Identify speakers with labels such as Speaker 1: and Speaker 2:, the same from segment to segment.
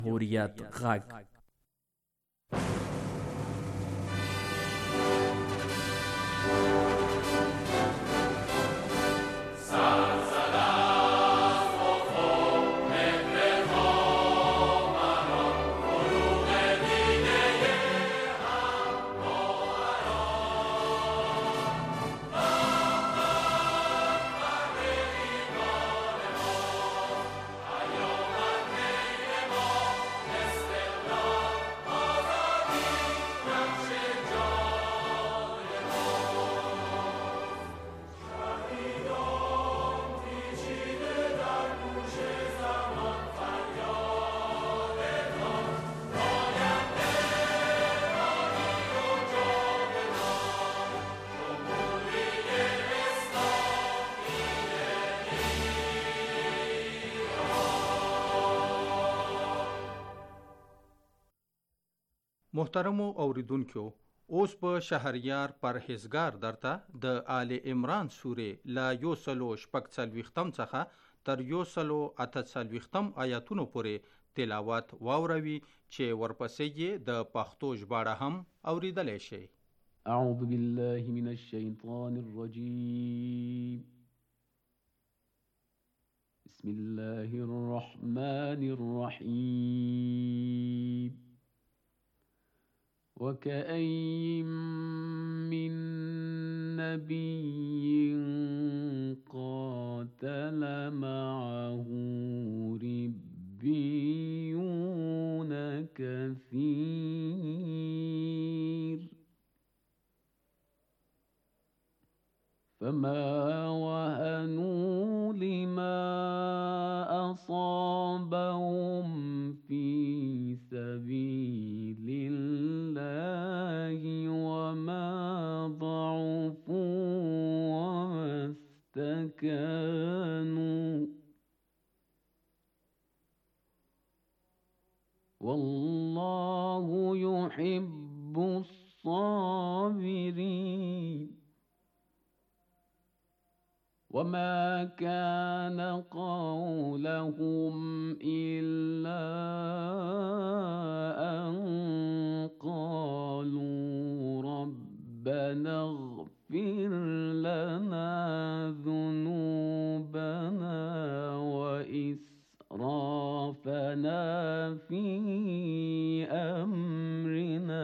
Speaker 1: جمهوریت غږ
Speaker 2: محترمو اوریدونکو، اوس په شهریار پرهیزګار درته د آل عمران سورې لا 146 څخه تر 148 آیاتونو پورې تلاوت واوروي چې ورپسې یې د پښتو ژباړه هم اوریدلی شي.
Speaker 3: اعوذ بالله من الشیطان الرجیم. بسم الله الرحمن الرحیم. وكأين من نبي قاتل معه ربيون كثير فما وهنوا لما أصابهم في سبيل الله وما ضعفوا وما استكانوا والله يحب الصابرين. وما كان قولهم إلا أن قالوا ربنا اغفر لنا ذنوبنا وإسرافنا في أمرنا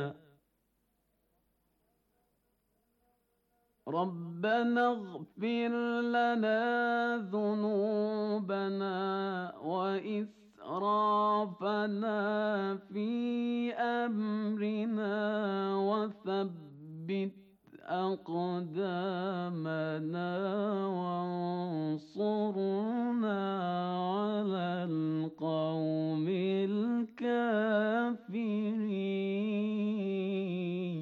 Speaker 3: ربنا اغفر لنا ذنوبنا وإسرافنا في أمرنا وثبت أقدامنا وانصرنا على القوم الكافرين.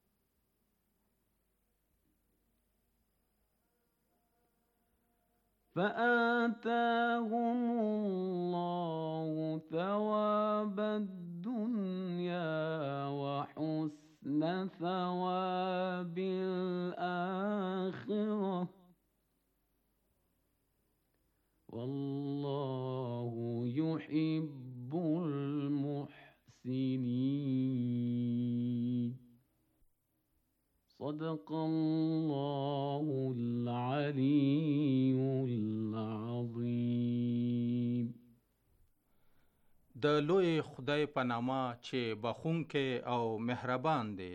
Speaker 3: فآتاهم الله ثواب الدنيا وحسن ثواب الآخرة والله يحب المحسنين. صدق الله العلي العظيم.
Speaker 2: د لوی خدای په نامه چې بخښونکی او مهربان دی.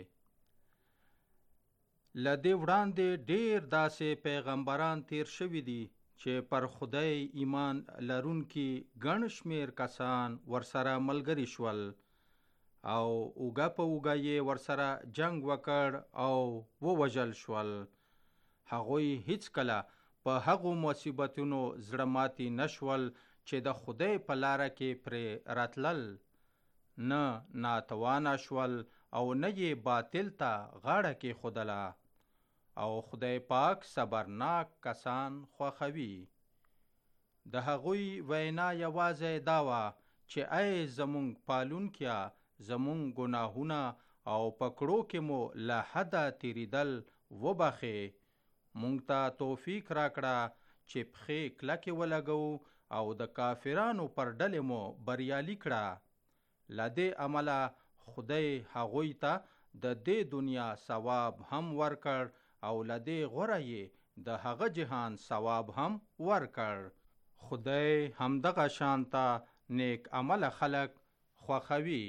Speaker 2: له دې وړاندې ډېر داسې پیغمبران تیر شوي دي چې پر خدای ایمان لرونکي ګڼ شمېر کسان ورسره ملګري شول او اوږه په اوږه یې ورسره جنگ وکړ او ووژل شول. هغوی هیڅکله په هغو مصیبتونو زړه ماتي نشول چې د خدای په لاره کې پرې راتلل، نه ناتوانه شول او نه یې باطل ته غاړه کېښودله. او خدای پاک صبرناک کسان خوښوي. د هغوی وینا یوازې دا وه چې ای زمونږ پالونکیه، زمونږ ګناهونه او پکړو کې مو له حده تیریدل وبخې. مونږ ته توفیق راکړه چې پښې کلکې ولګو او د کافرانو پر ډلې مو بریالي کړه. لدې عمله خدای هغوی ته د دې دنیا ثواب هم ورکړ او لدې غوره یې د هغه جهان ثواب هم ورکړ. خدای همدغه شانته نیک عمل خلق خوښوي.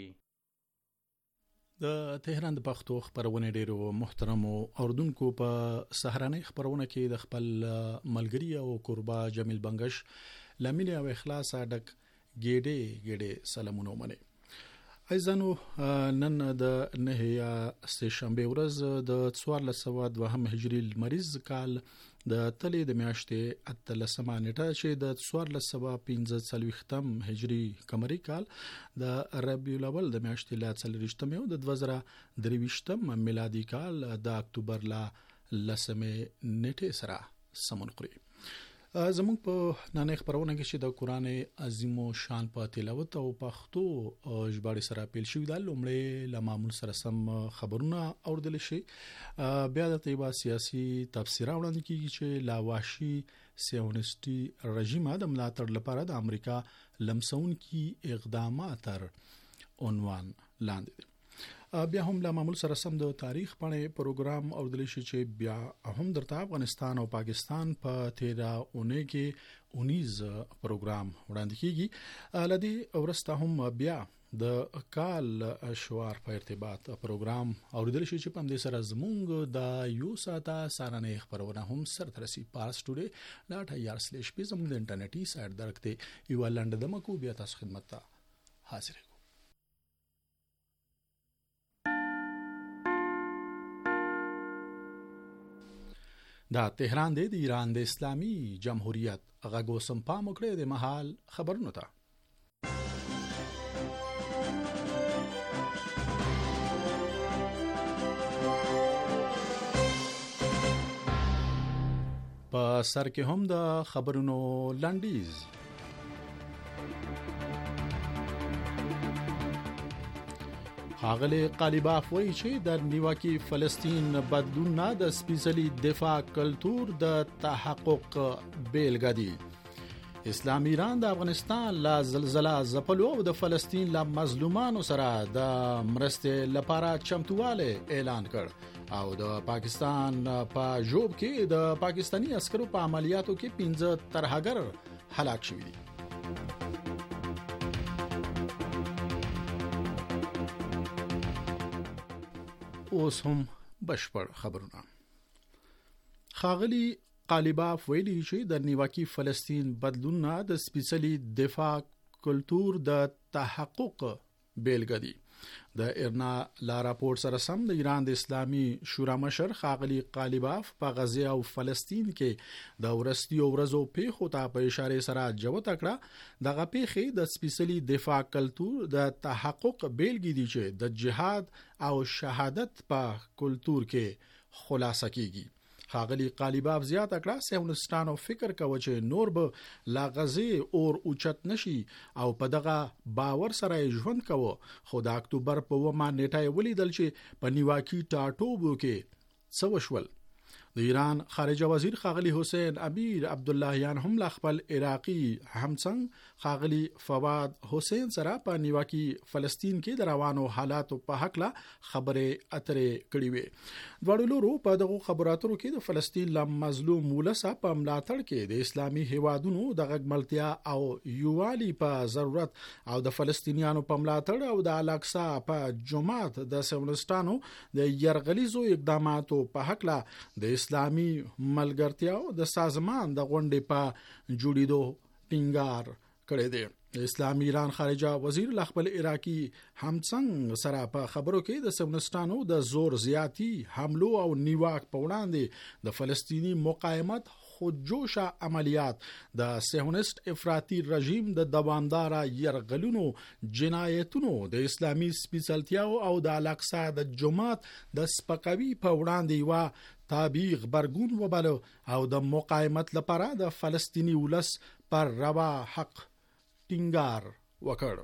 Speaker 1: د تهران د پښتو خبرونه ډیرو محترمو اوردونکو په سهارنۍ خبرونه کې د خپل ملګری او قربا جمیل بنگش لامل او اخلاص ډک ګډه سلامونه منه. ایزانو نن د نهیا سهشنبه ورځ د 1402 هجری المریز کال د تلې د میاشتې 13 نیټه چې د 1415 هجری قمری کال د ربیع الاول د میاشتې لا 43 او د 2023 میلادي کال د اکتوبر لا 10 نیټه سره سمون خوري. زموږ په نانې خبرونه کې چې د قران عظیم او شان په تلاوت او پښتو ژباړې سره پیل شوی د لومړی لمامون سره سم خبرونه اوردل شي. بیا د طیبه سیاسي تفسیر وړاندې کیږي چې لاواشي سیونسټي رژیم د ملاتړ لپاره د امریکا لمسون کی اقدامات تر عنوان لاندې دي. بیا هم له معمول سره سم د تاریخ باندې پروګرام اوردل شي چې بیا هم درته افغانستان او پاکستان په 13 اونۍ کې 19 پروګرام وړاندې کیږي. لدی ورسته هم بیا د کال شوار په ارتباط پروګرام اوردل شي چې په دې سره زمونږ د یو ساته سارنې خبرونه هم سر ترسي پاس ټوډے .ir/p زموږ د انټرنیټي سایت درکته یو لاند دمکو بیا تاسو خدمت ته حاضر یو. دا تهران د ایران د اسلامي جمهوریت غږو سمپا مکړه د محل خبرونه ته. په سر کې هم د خبرونو لنډیز. ښاغلی قالیباف وایي چې د نیواکي فلسطین بدلون نه د سپیڅلي دفاع کلتور د تحقق بیلګه دي. اسلامي ایران د افغانستان لا زلزلہ ځپلو او د فلسطین لا مظلومانو سره د مرستې لپاره چمتواله اعلان کړ او د پاکستان په جوب کې د پاکستانی عسکرو په عملیاتو کې 15 ترهګر هلاک شوي دي. اوس هم بشپړ خبرونه. ښاغلی قالیباف ویلي چې د نیواکي فلسطین بدلون نه د سپیڅلي دفاع کلتور د تحقق بیلګه دي. د ایرنا لا راپورټ سره سم د ایران د اسلامي شورا مشر ښاغلی قالیباف په غزه او فلسطین کې د ورستیو ورځو پیښو ته په اشاره سره جوت کړه. دغه پیښې د سپیڅلي دفاع کلتور د تحقق بیلګې دي چې د جهاد او شهادت په کلتور کې خلاصه کیږي. ښاغلی قالیباف زیات کړه سیونستانو فکر کوي چې نور به لا غزه اور اوچت نشي او په دغه باور سره ژوند کوي. خو د اکتوبر په 1 نیټه ولیدل چې په نیواکي ټاټوبو کې څه وشول. د ایران خارجه وزیر ښاغلی حسین امیر عبداللهیان هم خپل عراقي همڅنګ ښاغلی فواد حسین سره په نیواکي فلسطین کې د روانو حالاتو په حق لا خبره اترې کړې وي. دواړو لورو په دغه خبراتو کې د فلسطین لا مظلوم ولسه په ملاتړ کې د اسلامي هیوادونو د غږملتیا او یووالي په ضرورت او د فلسطینیانو په ملاتړ او د الاقصا په جمعات د سیونستانو د يرغلیزو اقداماتو په حق لا د اسلامي ملګرتیا د سازمان د غونډې په جوړېدو ټینګار کړی دی. اسلامي ایران خارجه وزیر خپل عراقي همڅنګ سره په خبرو کې د سیونستانو د زور زیاتی حملو او نیواک په وړاندې د فلسطینی مقاومت خودجوشه عملیات د سیونست افراطي رژیم د دوامدار يرغلونو جنایتونو د اسلامي سپیڅلتیا او د الاقصا د جمعات د سپکاوي په وړاندې وا تابع خبرګون وباله او د مقاومت لپاره د فلسطینی ولس پر روا حق ټینګار وکړ.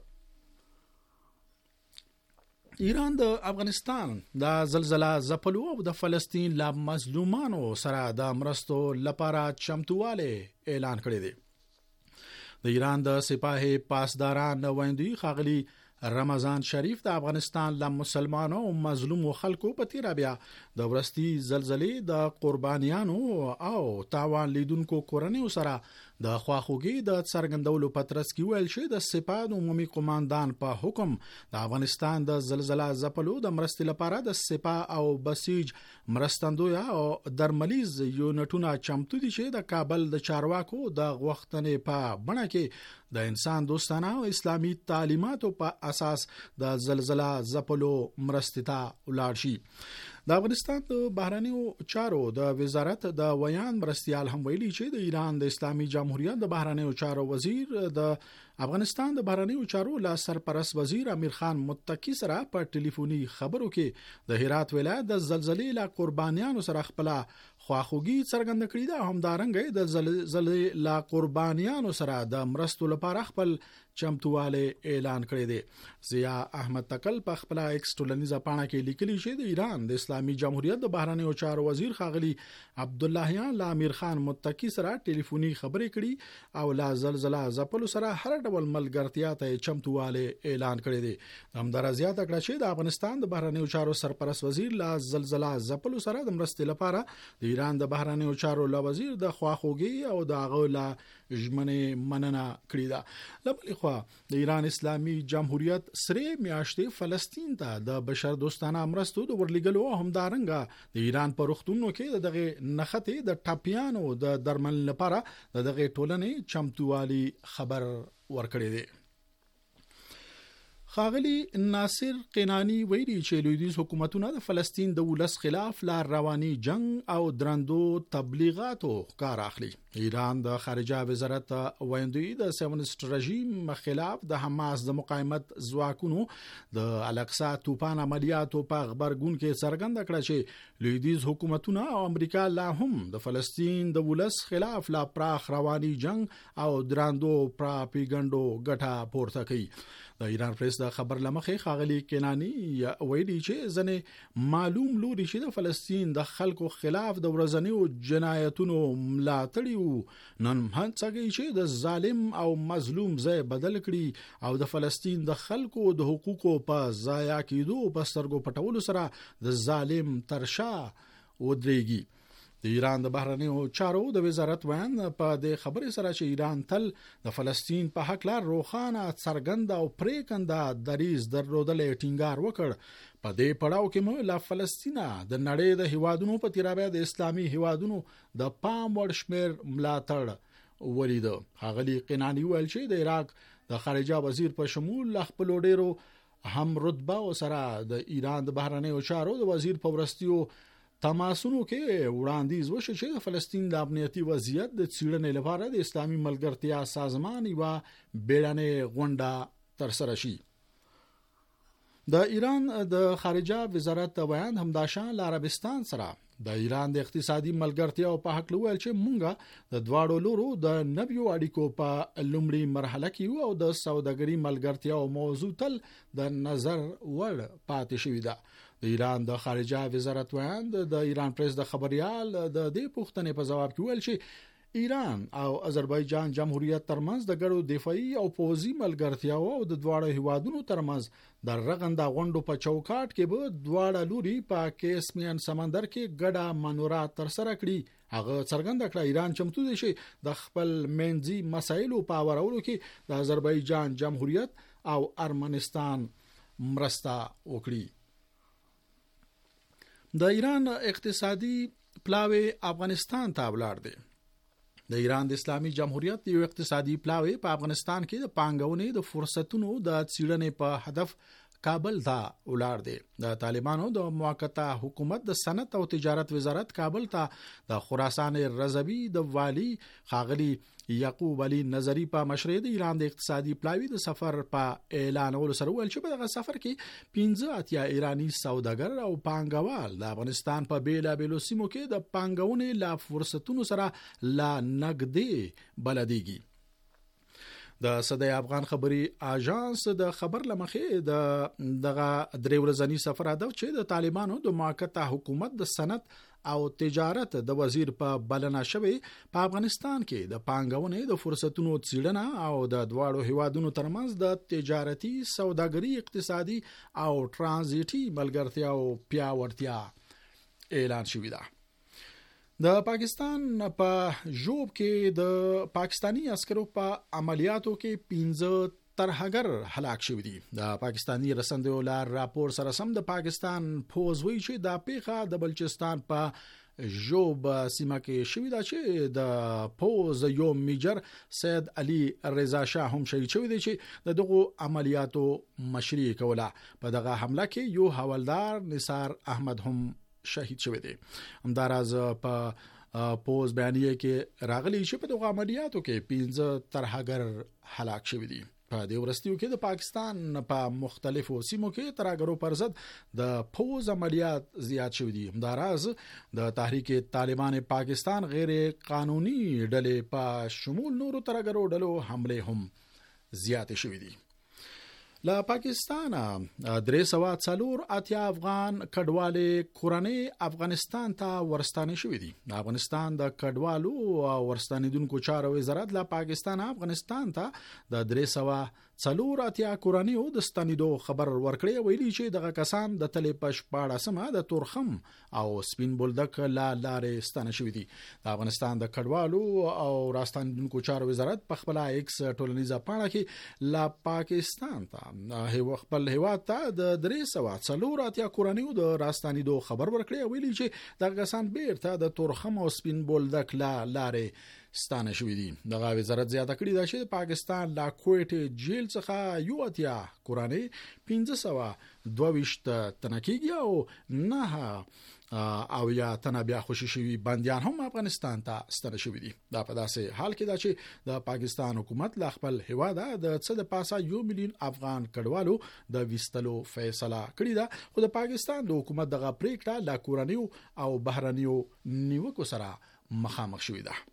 Speaker 1: ایران د افغانستان د زلزلہ ځپلو او د فلسطین لا مظلومانو سره د مرستو لپاره چمتواله اعلان کړی دی. د ایران د سپاه پاسداران نوایندوی ښاغلی رمضان شریف د افغانستان له مسلمانانو او مظلومو خلکو په تیر بیا د ورستي زلزلې د قربانیانو او تاوان لیدونکو کورنیو سره د خواخوږي د څرګندولو پترس کې ویل شي د سپاه عمومي قوماندان په حکم د افغانستان د زلزلہ ځپلو د مرستې لپاره د سپاه او بسیج مرستندوی او درملیز یونټونه چمتو دي چې د کابل د چارواکو د غوښتنې په بڼه کې د انسان دوستانه او اسلامي تعلیماتو په اساس د زلزلہ ځپلو مرستې ته ولاړ شي. د افغانستان د بهرنیو چارو د وزارت د ویان مرستيال هم ویلي چې د ایران د اسلامي جمهوریت د بهرنیو چارو وزیر د افغانستان د بهرنیو چارو لا سرپرست وزیر امیر خان متکی سره په ټلیفوني خبرو کې د هرات ولایت د زلزلې لا قربانیانو سره خپل خواخوږي څرګنده کړې ده. همدارنګه د زلزلې لا قربانیانو سره د مرستو لپاره خپل چمتواله اعلان کړی دی. ضیا احمد تکل په خپل ایکس ټولنیزه پاڼه کې لیکلي چې د ایران د اسلامي جمهوریت د بهرنیو چارو وزیر خاغلی عبد اللهیان لا امیر خان متکی سره ټلیفوني خبرې کړي او لا زلزلہ ځپلو سره هر ډول ملګرتیا ته چمتواله اعلان کړی دی. همدارا زیاته کړه چې د افغانستان د بهرنیو چارو سرپرست وزیر لا زلزلہ ځپلو سره د مرستې لپاره د ایران د بهرنیو چارو لا وزیر د خواخوږي او د غولا ژمنې مننه کړې ده. لبل خو د ایران اسلامي جمهوریت سره میاشتې فلسطین ته د بشر دوستانه مرستو د ورلګلو همدارنګه د ایران په روغتونونو کې دغه نخته د ټاپیانو د درمل لپاره دغه ټولنې چمتووالي خبر ورکړی دی. خاغلی ناصر قینانی ویلي چې لویدیز حکومتونه د فلسطین د ولس خلاف لار رواني جنگ او درندو تبلیغاتو کار اخلي. ایران د خارجه وزارت ویندوی د سیونست رژیم خلاف د حماس د مقاومت ځواکونو د الاقصی توپان عملیاتو په خبرګون کې څرګنده کړه چې لویدیز حکومتونه او امریکا لا هم د فلسطین د ولس خلاف لا پراخ رواني جنگ او درندو پراپاګاندا ګټه پورته کوي. د ایران پریس د خبر لمخې خاغلی کینانی ویلي چې ځنه معلوم لوري چې د فلسطین د خلکو خلاف د ورځنیو جنایتونو ملاتړي نن هڅه چې د ظالم او مظلوم ځای بدل کړي او د فلسطین د خلکو د حقوقو په ضایع کېدو په سترګو پټولو سره د ظالم ترشا ودرېږي. د ایران د بهرنیو چارو د وزارت ویان په د خبرې سره چې ایران تل د فلسطین په حق لار روخانه څرګنده او پریکنده دریز درلودلې ټینګار وکړ. په دې پړاو کې مو لا فلسطین د نړۍ د هیوادونو په تیرابه د اسلامي هیوادونو د پام وړ شمیر ملاتړ ولید. خاغلی قینانی ویل چې د عراق د خارجه وزیر په شمول خپل ډیرو هم رتبه سره د ایران د بهرنیو چارو د وزیر په ورستیو تماسونو کې وړاندیز وشو چې د فلسطین د امنیتي وضعیت د څېړنې لپاره د اسلامي ملګرتیا سازمان یو بیړنۍ غونډه ترسره شي. د ایران د خارجه وزارت بیان همداشان له عربستان سره د ایران د اقتصادي ملګرتیا په حق لویل چې مونږه د دواړو لورو د نویو اړیکو په لومړی مرحله کې او د سوداګري ملګرتیا او موضوع تل د نظر وړ پاتې شوې ده. د ایران د خارجه وزارت ویان د ایران پریس د خبريال د دې پوښتنې په جواب کې ویل چې ایران او آذربایجان جمهوریت ترمنځ د ګډو دفاعي او پوځي ملګرتیا او د دواړو هیوادونو ترمنځ د رغنده غونډو په چوکاټ کې به دواړه لوري په کیسپین سمندر کې ګډه منورات ترسره کړي. هغه څرګنده کړه ایران چمتو دي چې د خپل منځي مسایلو په اورولو کې د آذربایجان جمهوریت او ارمنستان مرسته وکړي. د ایران اقتصادي پلاوی افغانستان ته ولاړ دی. د ایران د اسلامي جمهوریت یو اقتصادي پلاوی په افغانستان کې د پانګونې د فرصتونو د څېړنې په هدف کابل ته ولاړ دی. د طالبانو د موقته حکومت د صنعت او تجارت وزارت کابل ته د خراسان رضوی د والی خاغلی یعقوب علي نظری په مشرۍ د ایران د اقتصادي پلاوی د سفر په اعلانولو سره ویل چې په دغه سفر کې 15 ایرانی سوداګر او پانګوال د افغانستان په بیلابېلو سیمو کې د پانګونې لا فرصتونو سره لا نګدي بلديږي. د صدای افغان خبري اژانس د خبر لمخې دغه درې ورځنی سفر هدف چې د طالبانو د موقته حکومت د صنعت او تجارت د وزیر په بلنه شوی په افغانستان کې د پانګونې د فرصتونو څېړنه او د دواړو هیوادونو ترمنځ د تجارتي سوداګري اقتصادي او ترانزیټي ملګرتیا او پیاوړتیا اعلان شوی دی. د پاکستان په جوب کې د پاکستانی عسکرو په عملیاتو کې 15 ترهګر هلاک شوی دي. د پاکستانی رسنیو لار راپور سره سم د پاکستان فوج وی چې د پیښه د بلوچستان په جوب سیمه کې شوی دا چې د فوج یو میجر سید علي رضا شاه هم شهید شوی دی چې دغه عملیاتو مشري کوله. په دغه حمله کې یو حوالدار نثار احمد هم شهید شوی دی. همداراز په پوز بیانیه کې راغلی چې په دغه عملیاتو کې 15 ترهګر هلاک شوی دي. په دې ورستیو کې د پاکستان په مختلفو سیمو کې ترهګرو پر ضد د فوز عملیات زیات شوی دي. همداراز د تحریک طالبان پاکستان غیر قانوني ډلې په شمول نورو ترهګرو ډلو حمله هم زیات شوی دي. لا پاکستان 304 افغان کډوالې کورنۍ افغانستان ته ورستانه شوې دي. افغانستان د کډوالو او ورستانیدونکو چارو وزارت لا پاکستان افغانستان ته د 304 کورنۍ د ستنیدو خبر ورکړی ویلي چې دغه کسان د تلې پښپاړه سمه د تورخم او سپین بولدک لارې ستنه شوې دي. د افغانستان د کډوالو او راستانیدونکو چارو وزارت په خپل ایکس ټولنیزه پاڼه کې لا پاکستان ته خپل هیواد ته د 304 کورنۍ د راستانیدو خبر ورکړی ویلي چې دغه کسان بیرته د تورخم او سپین بولدک لارې ستانه شوې دي. دغه وزارت زیاته کړې ده چې پاکستان لا کوټ جیل څخه یو اتیا کورنۍ 1522 تنکیږي او نه او یا تنه بیا خوشی شوی بندیان هم افغانستان ته ستنه شوی دي. دا په داسې حال کې ده چې د پاکستان حکومت لا خپل هیواد د څه د پاسه 1 میلیون افغان کډوالو د وستلو فیصله کړې ده. خو د پاکستان د حکومت دغه پریکړه لا کورنیو او بهرنیو نیوکو سره مخامخ شوې ده.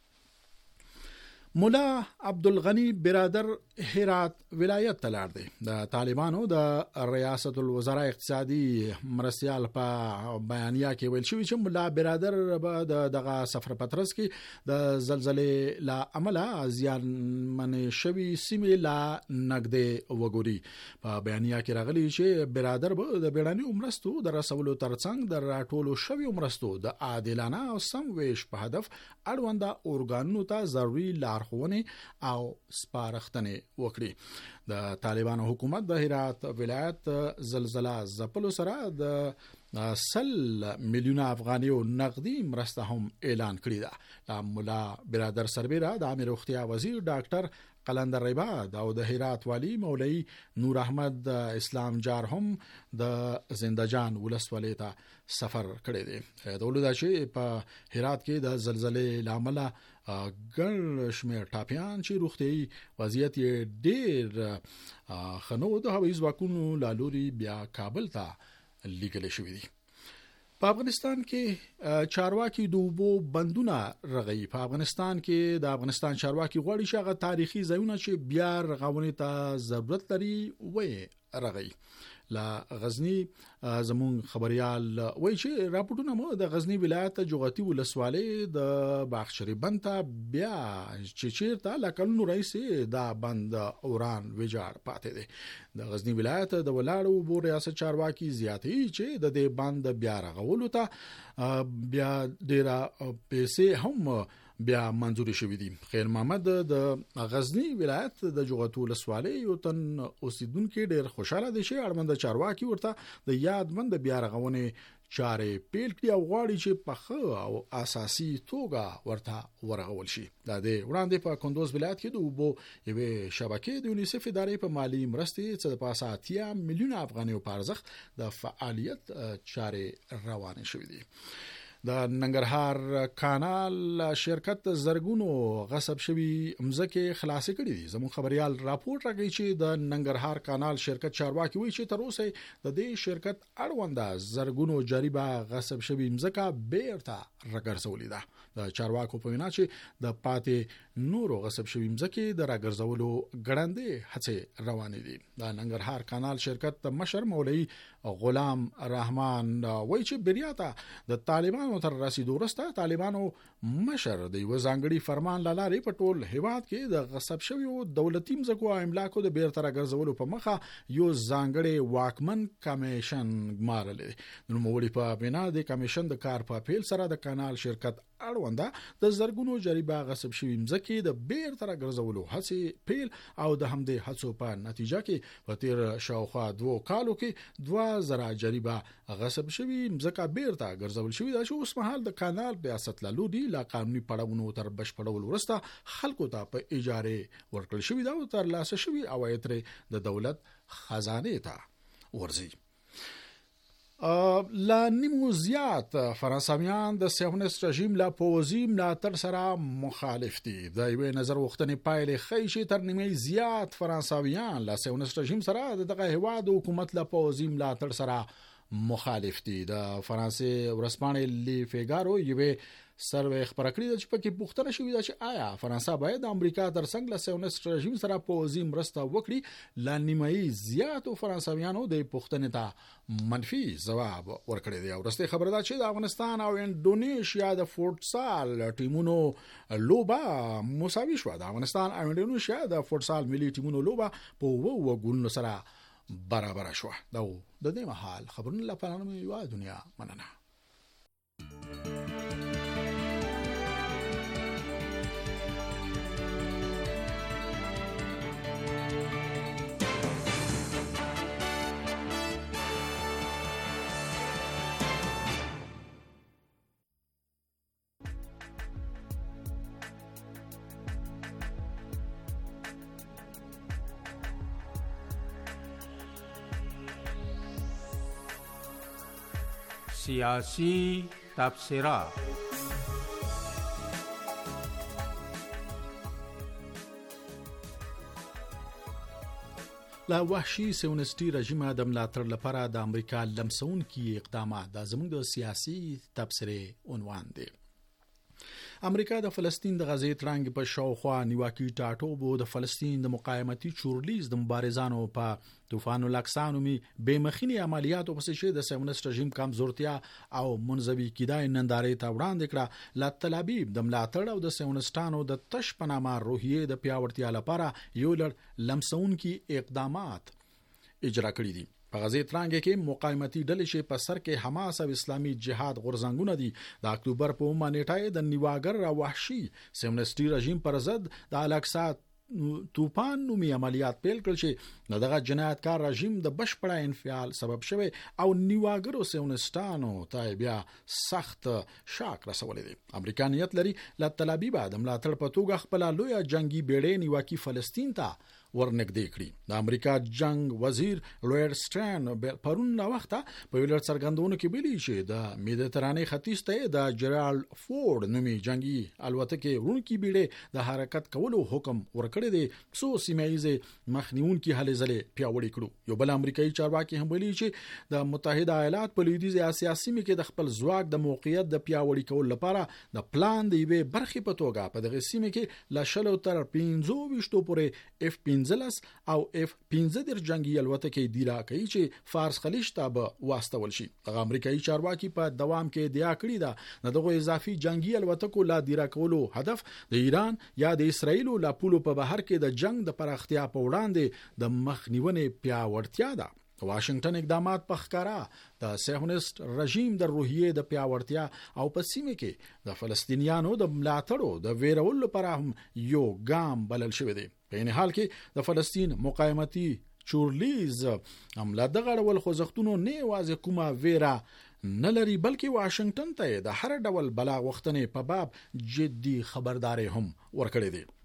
Speaker 1: مولا عبدالغنی برادر هرات ولایت ته لاړ دی. د طالبانو د ریاست الوزرا اقتصادي مرستيال په بیانیه کې ویل شوی چې مولا برادر به دغه سفر پترس کې د زلزلې لا عمله زیان من شوی سیمې لا نګد وګوري. په بیانیه کې راغلی چې برادر به د بیړني مرستو د رسولو ترڅنګ د راټولو شوی مرستو د عادلانه او سم ویش په هدف اړونده اورګانونو ته ضروري لارښوونې او سپارښتنې وکړي. د طالبانو حکومت د هرات ولایت زلزلہ ځپلو سره د 100 میلیون افغانیو نقدي مرسته هم اعلان کړې ده. مولا برادر سربیره د امیر روغتیا وزیر ډاکټر قلندر رباد او د هرات والی مولوی نور احمد اسلام جار هم د زندجان ولسوالۍ ته سفر کړی دی. د ولودا چې په هرات کې د زلزلې لامل ګڼ شمېر ټاپیان چې روغتيایي وضعیت یې ډېر خنو د هوایي ځواکونو لالوري بیا کابل ته لیږل شوی دی. په افغانستان کې چارواکي د اوبو بندونه رغوي. په افغانستان کې د افغانستان چارواکي غواړي چې هغه تاریخي ځایونه چې بیا رغونې ته ضرورت لري وې رغوي. لا غزنی زمون خبريال وایي چې راپورټونه مو د غزنی ولایت جغرافي ولسوالۍ د باغشري بند ته بیا چې چیرته لکلونو رئیس دا بند اوران ویجاړ پاتې دي. د غزنی ولایت د ولاړو بو ریاست چارواکي زیاتی چې د دې بند بیا رغولو ته بیا ډیره پیسې هم بیا منځوري شوې دي. خیر محمد د غزنی ولایت د جغرافي ولسوالۍ یو تن اوسیدونکو ډیر خوشاله دي چې اړوند چارواکي ورته د یادمند بیا رغونې چارې پیل کړي او غواړي چې په ښه او اساسي توګه ورته ورغول شي. د دې وړاندې په کندوز ولایت کې د اوبو یوې شبکې د یونیسف ادارې په مالی مرستې څخه په اساس 10 میلیون افغانیو په ارزښت د فعالیت چارې روانې شوې دي. د ننګرهار کانال شرکت زرګونو غصب شوی مزکه خلاص کړي دي. زموږ خبريال راپور راکړي چې د ننګرهار کانال شرکت چارواکي وایي چې تر اوسه د دې شرکت اړوند زرګونو جریبه غصب شوی مزکه بیرته راګرځولې ده. د چارواکو په وینا چې د پاتې نورو غصب شوی مزکه د راګرځولو ګړندې هڅې روانې دي. د ننګرهار کانال شرکت مشر مولوی غلام رحمان وایي چې بریاته د طالبانو تر رسیدو وروسته طالبانو مشر د یو ځانګړي فرمان لارې په ټول هیواد کې د غصب شویو دولتي مزکو املاکو د بیرته راګرځولو په مخه یو ځانګړي واکمن کمیشن ګمارلې. نو مولوی په بنا د کمیشن د کار په پیل سره د کانال شرکت اړونده د زرګونو جریبه غصب شوی مزکه د بیرته راګرځولو هڅې پیل او د همدې هڅو په نتیجه کې په تیر شاوخوا 2 کالو کې 2000 جریبه غصب شوی مزکه بیرته ګرځول شوی دا چې اوس مهال د کانال بیاست لالودي لا قانوني پړاوونو تر بشپړول وروسته خلکو ته په اجاره ورکړل شوی دا او تر لاسه شوی عواید د دولت خزانه ته ورځي. لا نیمو زیات فرانسویان د صهیونیست رژیم لا پوځي ملاتړ سره مخالف دي. د یوې نظر وختنې پایلې ښیي چې تر نیمه زیات فرانسویان لا صهیونیست رژیم سره دغه هیواد حکومت لا پوځي ملاتړ سره مخالف دي. د فرانسې ورځپاڼې لی فیګارو یوې سروې خبره کړې چې پکې پوښتنه شوې ده چې آیا فرانسه باید د امریکا ترڅنګ له صهیونیست رژیم سره پوځي مرسته وکړي. لا نیمه زیاتو فرانسویانو د پوښتنې ته منفي ځواب ورکړی دی. ورسته خبره ده چې د افغانستان او انډونیشیا د فوټسال ټیمونو لوبه مساوي شوه. د افغانستان او انډونیشیا د فوټسال ملي ټیمونو لوبه په 2 ګولونو سره برابر شوه. دا د دې مهال خبرونه لپاره مې یو دنیا مننه.
Speaker 2: سیاسی تبصره.
Speaker 1: لا وحشي صهیونیستي رژیم د ملاتړ لپاره د امریکا لمسونکي اقدامات د زموږ د سیاسي تبصره عنوان دی. امریکا د فلسطین د غزې ترانګ په شاوخوا نیواکي ټاټوبو د فلسطین د مقاومتي چورلیز د مبارزانو په طوفان الاقصی نومي بېمخینی عملیاتو په سشه د صهیونیست رژیم کمزورتیا او منزوي کیدای نندارې ته وړاندې کړه. لا تل ابیب د ملاتړ او د صهیونیستانو د تش پنامه روحیې د پیاوړتیا لپاره یو لړ لمسونکي اقدامات اجرا کړی دي. په غزې ترانګ کې مقاومتي ډلې چې په سر کې حماس او اسلامي جهاد غورځنګونه دي د اکتوبر په نیټه د نیواګر را وحشي صهیونیستي رژیم پر ضد د الاقصی طوفان نومي عملیات پیل کړل چې دغه جنایتکار رژیم د بشپړه انفعال سبب شوی او نیواګرو صهیونیستانو ته بیا سخت شاک رسولې دي. امریکا نیت لري له تل ابیب د ملاتړ په توګه خپل لوی جنگي بیړۍ نیواکي فلسطین ته ورنږدې کړي. د امریکا جنگ وزیر لوید سټرن پرون لا وخته په ویلر څرګندونو کې ویلي چې د میډیترانې ختیځ ته د جرالد فورد نومي جنگي الوتکې ورونکي بیړۍ د حرکت کولو حکم ورکړی دی څو سیمایي مخنیونکي هلې ځلې پیاوړي کړو. یو بل امریکایي چارواکي هم ویلي چې د متحده ایالات په لویدیځ اسیا سیمه کې د خپل ځواک د موقعیت د پیاوړي کولو لپاره د پلان د یوې برخې په توګه په دغه سیمه کې ل شلو تر 15 پورې F-15 او F-15 جنگي الوتکې دی راکړي چې فارس خلیج ته به واستول شي. هغه امریکایي چارواکي په دوام کې ادعا کړې ده دغه اضافي جنگي الوتکو لا دی راکولو هدف د ایران یا د اسرایل لا پولو په بهر کې د جنگ د پراختیا په وړاندې د مخنیونې پیاوړتیا ده. واشنگټن اقدامات په ښکارا د صهیونیست رژیم د روحیې د پیاوړتیا او په سیمه کې د فلسطینیانو د ملاتړو د ویرولو لپاره هم یو ګام بلل شوی دی. په این حال کې د فلسطین مقاومتي چورلیز عمله د غړول خوځښتونو نه واځي کومه ویرا نه لري بلکې واشنگټن ته د هر ډول بلاغ وختنې په باب جدي خبرداري هم ورکړې دي.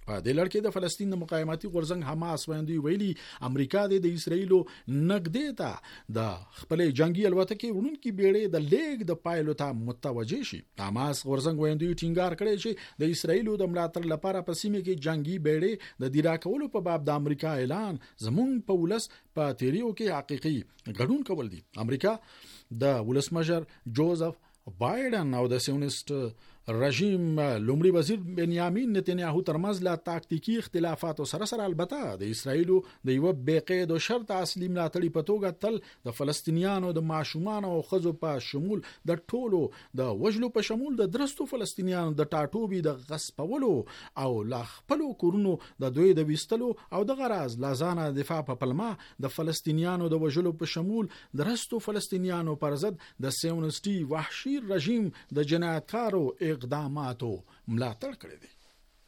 Speaker 1: په دې لړ کې د فلسطین د مقاومتي غورځنګ حماس ویاندوی ویلي امریکا د اسرایلو نګدې ته د خپل جنگي الوتکې وړونکي بیړۍ د لیګ د پایلو ته متوجه شي. حماس غورځنګ ویاندوی ټینګار کړی چې د اسرایلو د ملاتړ لپاره په سیمه کې جنگي بیړۍ د دیرا کولو په باب د امریکا اعلان زموږ په ولس په تیریو کې حقيقي ګډون کول دي. امریکا د ولسمشر جوزف بایدن او د سیونیست رژیم لومړي وزیر بنیامین نتنیاهو ترمنځ لا تاکتیکی اختلافات سره البته د اسرایلو د یو بقید او شرط اصلي ملاتړي په توګه تل د فلسطینیانو د ماشومان او خزو په شمول د ټولو د وجلو په شمول د درستو فلسطینیانو د ټاټوبي د غصبولو او لا خپل کورونو د دوی د وستلو او د غراز لازانه دفاع په پلمه د فلسطینیانو د وجلو په شمول درستو فلسطینیانو پر ضد د سیونیسټي وحشي رژیم د جنایتکارو اقداماتو ملاتړ کړی دی.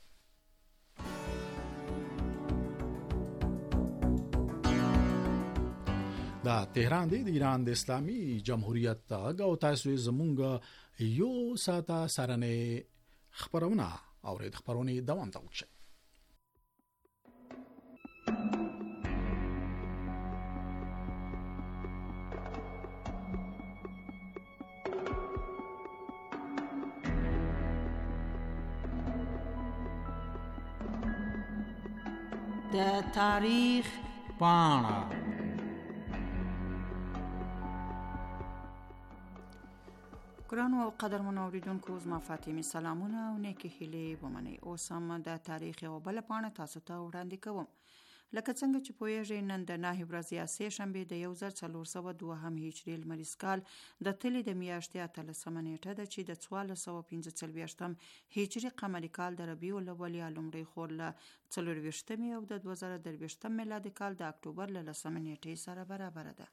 Speaker 1: دا تهران دی د ایران د اسلامي جمهوریت غږ او تاسو زمونږ یو ساته سرنه خبرونه اورید خبرونه دوام ته وکړي.
Speaker 4: د تاریخ پاڼه. ګرانو او قدرمنو اوریدونکو زما فاطمه سلامونه او نیکی هیلې ومنئ. اوس هم د تاریخ یو بل پاڼه تاسو ته وړاندې کوم. لکه څنګه چې پوهیږئ نن د 9 ورځې سه شنبه د 1402 هجري لمریز کال د تلې د میاشتې 13 نیټه ده چې د 1445 هجري قمري کال د ربیع الاول لومړۍ خور له 24 او د 2023 میلادي کال د اکتوبر له 10 نیټې سره برابر ده.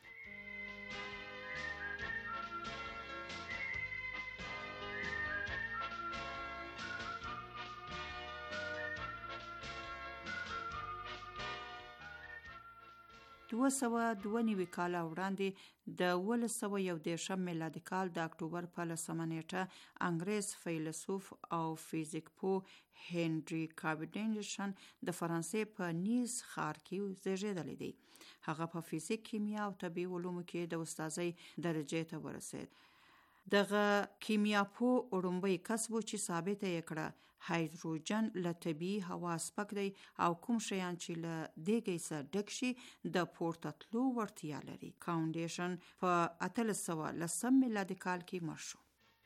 Speaker 4: دوه سوه دوه نوي کاله وړاندې د 1911 میلادي کال د اکتوبر په 10 نیټه انګریز فیلسوف او فزیک پوه هنري کاوندیش د فرانسې په نیس ښار کې زیږیدلی دی. هغه په فزیک، کیمیا او طبي علومو کې د استادۍ درجې ته ورسید. دغه کیمیا پوه اړومبی کس و چې ثابته یې کړه هایدروجن له طبیعي هوا سپک دی او کوم شیان چې له دیګی څخه ډک شي د پورته تلو وړتیا لري. کاوندیشن په 1810 میلادي کال کې مړ شو.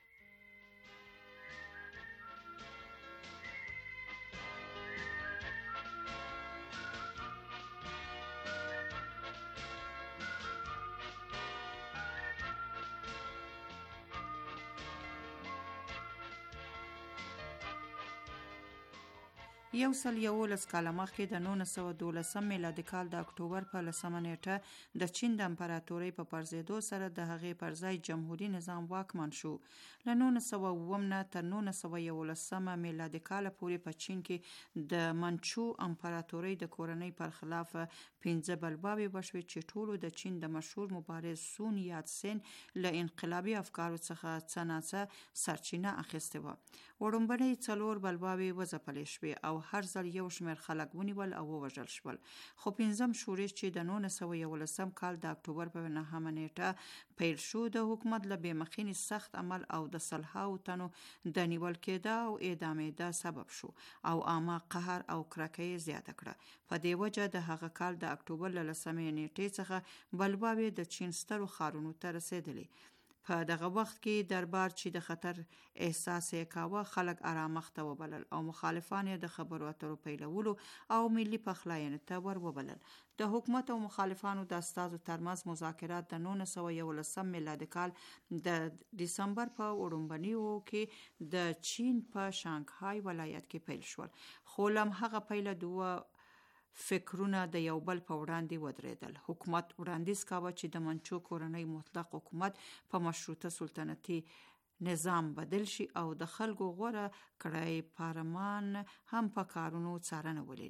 Speaker 4: یو سل 11 کاله مخکې د 1912 میلادي کال د اکتوبر په 10 نیټه د چین د امپراتورۍ په پرځېدو سره د هغې پر ځای جمهوریت نظام واکمن شو. له 1909 نه تر 1911 میلادي کال پورې په چین کې د منچو امپراتورۍ د کورنۍ پر خلاف 15 بلباوې وشوې چې ټولو د چین د مشهور مبارز سون یات سین له انقلابي افکارو څخه څه ناڅه سرچینه اخیستې وه. وړومبنۍ 4 بلباوې وځپلې شوې او هر ځل یو شمېر خلک ونیول او ووژل شول. خو 5م شورش چې د 1911 کال د اکتوبر په 9 نیټه پیل شو د حکومت له بېمخینې سخت عمل او د سلهاو تنو د نیول کېده او اعدامېده سبب شو او عامه قهر او کرکه زیاته کړه. په دې وجه د هغه کال د اکتوبر له 10 نیټې څخه بلباوې د چین سترو ښارونو ته رسېدلې. په دغه وخت کې دربار چې د خطر احساس یې کاوه خلک آرامښت وبلل او مخالفان یې د خبرو اترو پیلولو او ملي پخلاینې ته ور وبلل. د حکومت او مخالفانو د استازو ترمنځ مذاکرات د 1911 میلادي کال د دسمبر په وړومبنیو کې د چین په شانګهای ولایت کې پیل شول. خو لمهغه پیله دوه فکرونه د یو بل په وړاندې ودرېدل. حکومت وړاندیز کاوه چې د منچو کورنۍ مطلق حکومت په مشروطه سلطنتي نظام بدل شي او د خلکو غوره کړی پارلمان هم په کارونو څارنه ولري. خو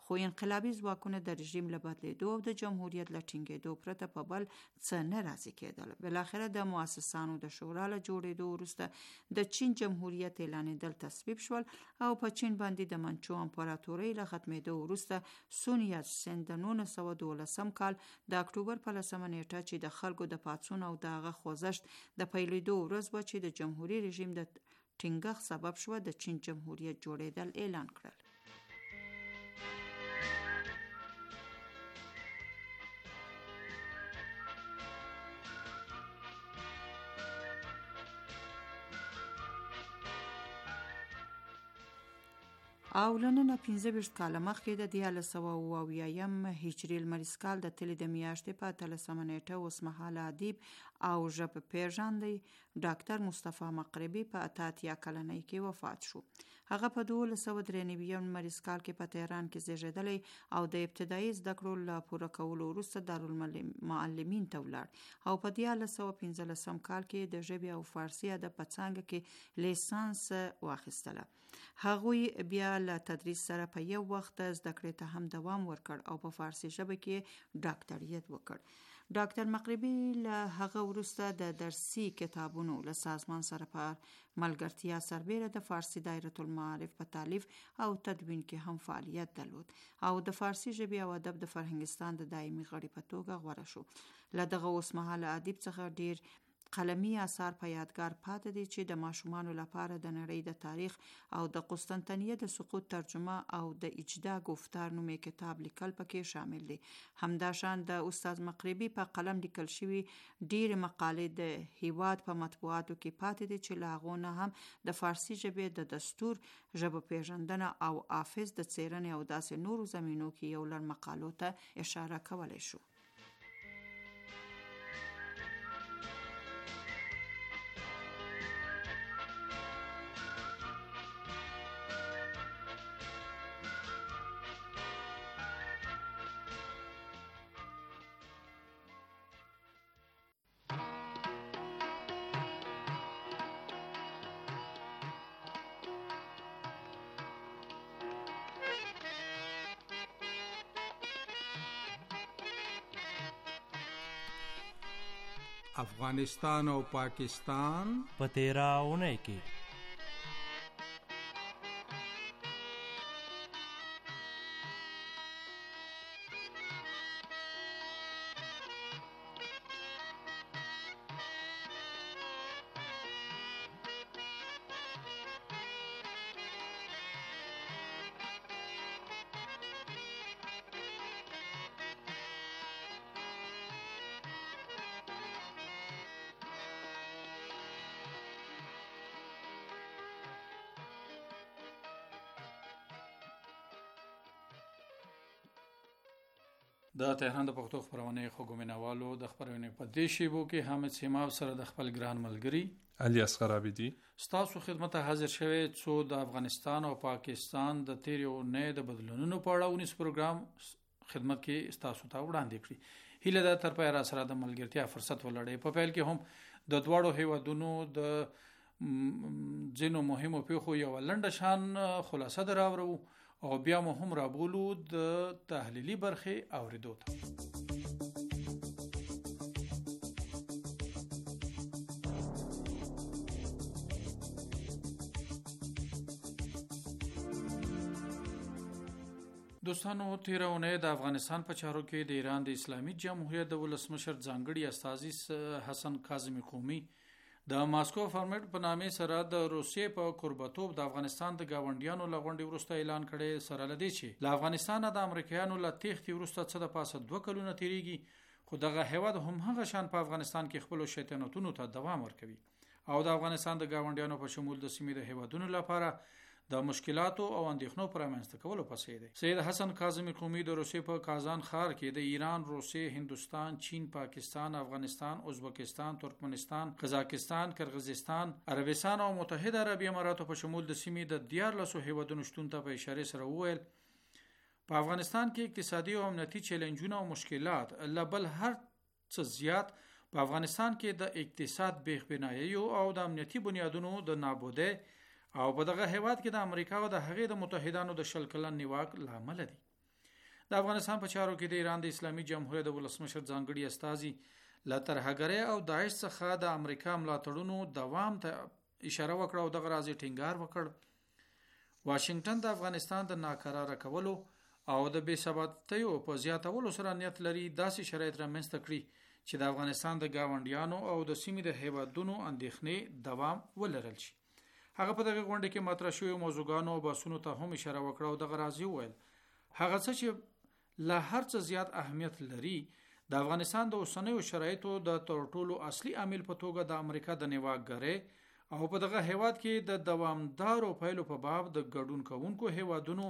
Speaker 4: خو انقلابي ځواکونه د رژیم له بدلیدو او د جمهوریت له ټینګېدو پرته په بل څه نه راضي کېدل. بالاخره د مؤسسانو د شورا له جوړېدو وروسته د چین جمهوریت اعلانېدل تصویب شول او په چین باندې د منچو امپراتورۍ له ختمېدو وروسته سون یات سن د 1912 کال د اکتوبر په 10 نیټه چې د خلکو د پاڅون او د هغه خوځښت د پیلېدو ورځ و چې د جمهوریت رژیم د ټینګښت سبب شو، د چین جمهوریت جوړېدل اعلان کړل. او لننه 15 کاله مخکې د 1970 هجري لمریز کال د تلې د میاشتې په 13 نیټه اوسمهاله ادیب او ژبه پیژندی ډاکټر مصطفی مقربی په 88 کلنۍ کې وفات شو. هغه په 1293 لمریز کال کې په تهران کې زیږیدلی او د ابتدایي زده کړو له پوره کولو وروسته دارالمعلمین ته ولاړ او په 1915 کال کې د ژبې او فارسي ادب په څانګه کې لیسانس واخیستله. هغوی بیا له تدریس سره په یو وخت زده کړې ته هم دوام ورکړ او په فارسي ژبه کې ډاکټریت وکړ. ډاکټر مقربی له هغه وروسته د درسي کتابونو له سازمان سره په ملګرتیا سربیره د فارسي دایره المعارف په تالیف او تدوین کې هم فعالیت درلود او د فارسي ژبې او ادب د فرهنګستان د دایمي غړي په توګه غوره شو. له دغه اوسمهاله ادیب څخه ډیر قلمي آثار په یادګار پاتې دي چې د ماشومانو لپاره د نړۍ د تاریخ او د قسطنطنیه د سقوط ترجمه او د اجدا گفتار نومي کتاب لیکل پکې شامل دي. همداشان د استاد مقربی په قلم لیکل شوی ډیر مقالې د هیواد په مطبوعاتو کې پاتې دي چې لاغونه هم د فارسي ژبې د دستور، ژبه پیژندنه او حافظ د څیړنې او داسې نورو زمینو کې یو لړ مقالو ته اشاره کولای شو.
Speaker 2: افغانستان او پاکستان
Speaker 5: په 13 اونۍ کې
Speaker 1: د تهران د پښتو خبرونه خوګومینوالو د خبرونه په دې شیبو کې حامد سیماو سره د خپل ګران ملګری
Speaker 6: علي اصغر عابدي
Speaker 1: ستاسو خدمت حاضر شوی څو د افغانستان او پاکستان د تیریو نه د بدلونونو په اړه ونیس پروګرام خدمت کې ستاسو ته وړاندې کړی. هیله ده تر پای را سره د ملګرتیا فرصت ولرئ. په پیل کې هم د دواړو هیوادونو د ځینو مهمو پیښو یو لنډه شان خلاصه دراوړو او بیا مو هم رابولو د تحلیلی برخه اوریدو ته. دوستانو، تیرونه د افغانستان په چارو کې د ایران د اسلامي جمهوریت د ولسمشر ځانګړي استازي حسن کاظمی قومي د ماسکو فارمیټ په نامه سره د روسیې په قربتوب د افغانستان د گاونډیانو لغونډي ورسته اعلان کړي. سره لدی چې له افغانستان د امریکایانو له تېښتې ورسته څه د پاسه 2 کلونه تیریږي، خو دغه هیواد هم هغه شان په افغانستان کې خپل شیطنتونو ته دوام ورکوي او د افغانستان د گاونډیانو په شمول د سیمې د هیوادونو لپاره د مشکلاتو او اندېښنو پر منځته کولو پسې دی. سید حسن کاظمی قومي د روسیې په کازان ښار کې د ایران، روسیې، هندوستان، چین، پاکستان، افغانستان، ازبکستان، ترکمنستان، قزاقستان، کرغیزستان، عربستان او متحده عربی اماراتو په شمول د سیمې د 14 هیوادونو شتون ته په اشاره سره وویل په افغانستان کې اقتصادي او امنیتي چیلنجونه او مشکلات لبل هر څه زیات په افغانستان کې د اقتصاد بیخبنایي او د امنیتي بنیادونو د نابودۍ او په دغه هیواد کې د امریکا او د هغې د متحدانو د 10 کلن نیواک لامل دي.
Speaker 5: د افغانستان په چارو کې د ایران د اسلامي جمهوریت د ولسمشر ځانګړي استازي له ترهګرۍ او داعش څخه د امریکا ملاتړونو دوام ته اشاره وکړه او دغه راځي ټینګار وکړ. واشنگټن د افغانستان د ناکراره کولو او د بې ثباتیو په زیاتولو سره نیت لري داسې شرایط رامنځته کړي چې د افغانستان د گاونډیانو او د سیمې د هیوادونو اندېښنې دوام ولرل شي. هغه په دغه غونډه کې مطرح شوی موضوعګانو او بحثونو ته هم اشاره وکړه او دغه راځي وویل هغه څه چې له هر څه زیات اهمیت لري د افغانستان د اوسنیو شرایطو د ترټولو اصلي عامل په توګه د امریکا د نیواګرۍ او په دغه هیواد کې د دوامدارو پایلو په باب د ګډون کوونکو هیوادونو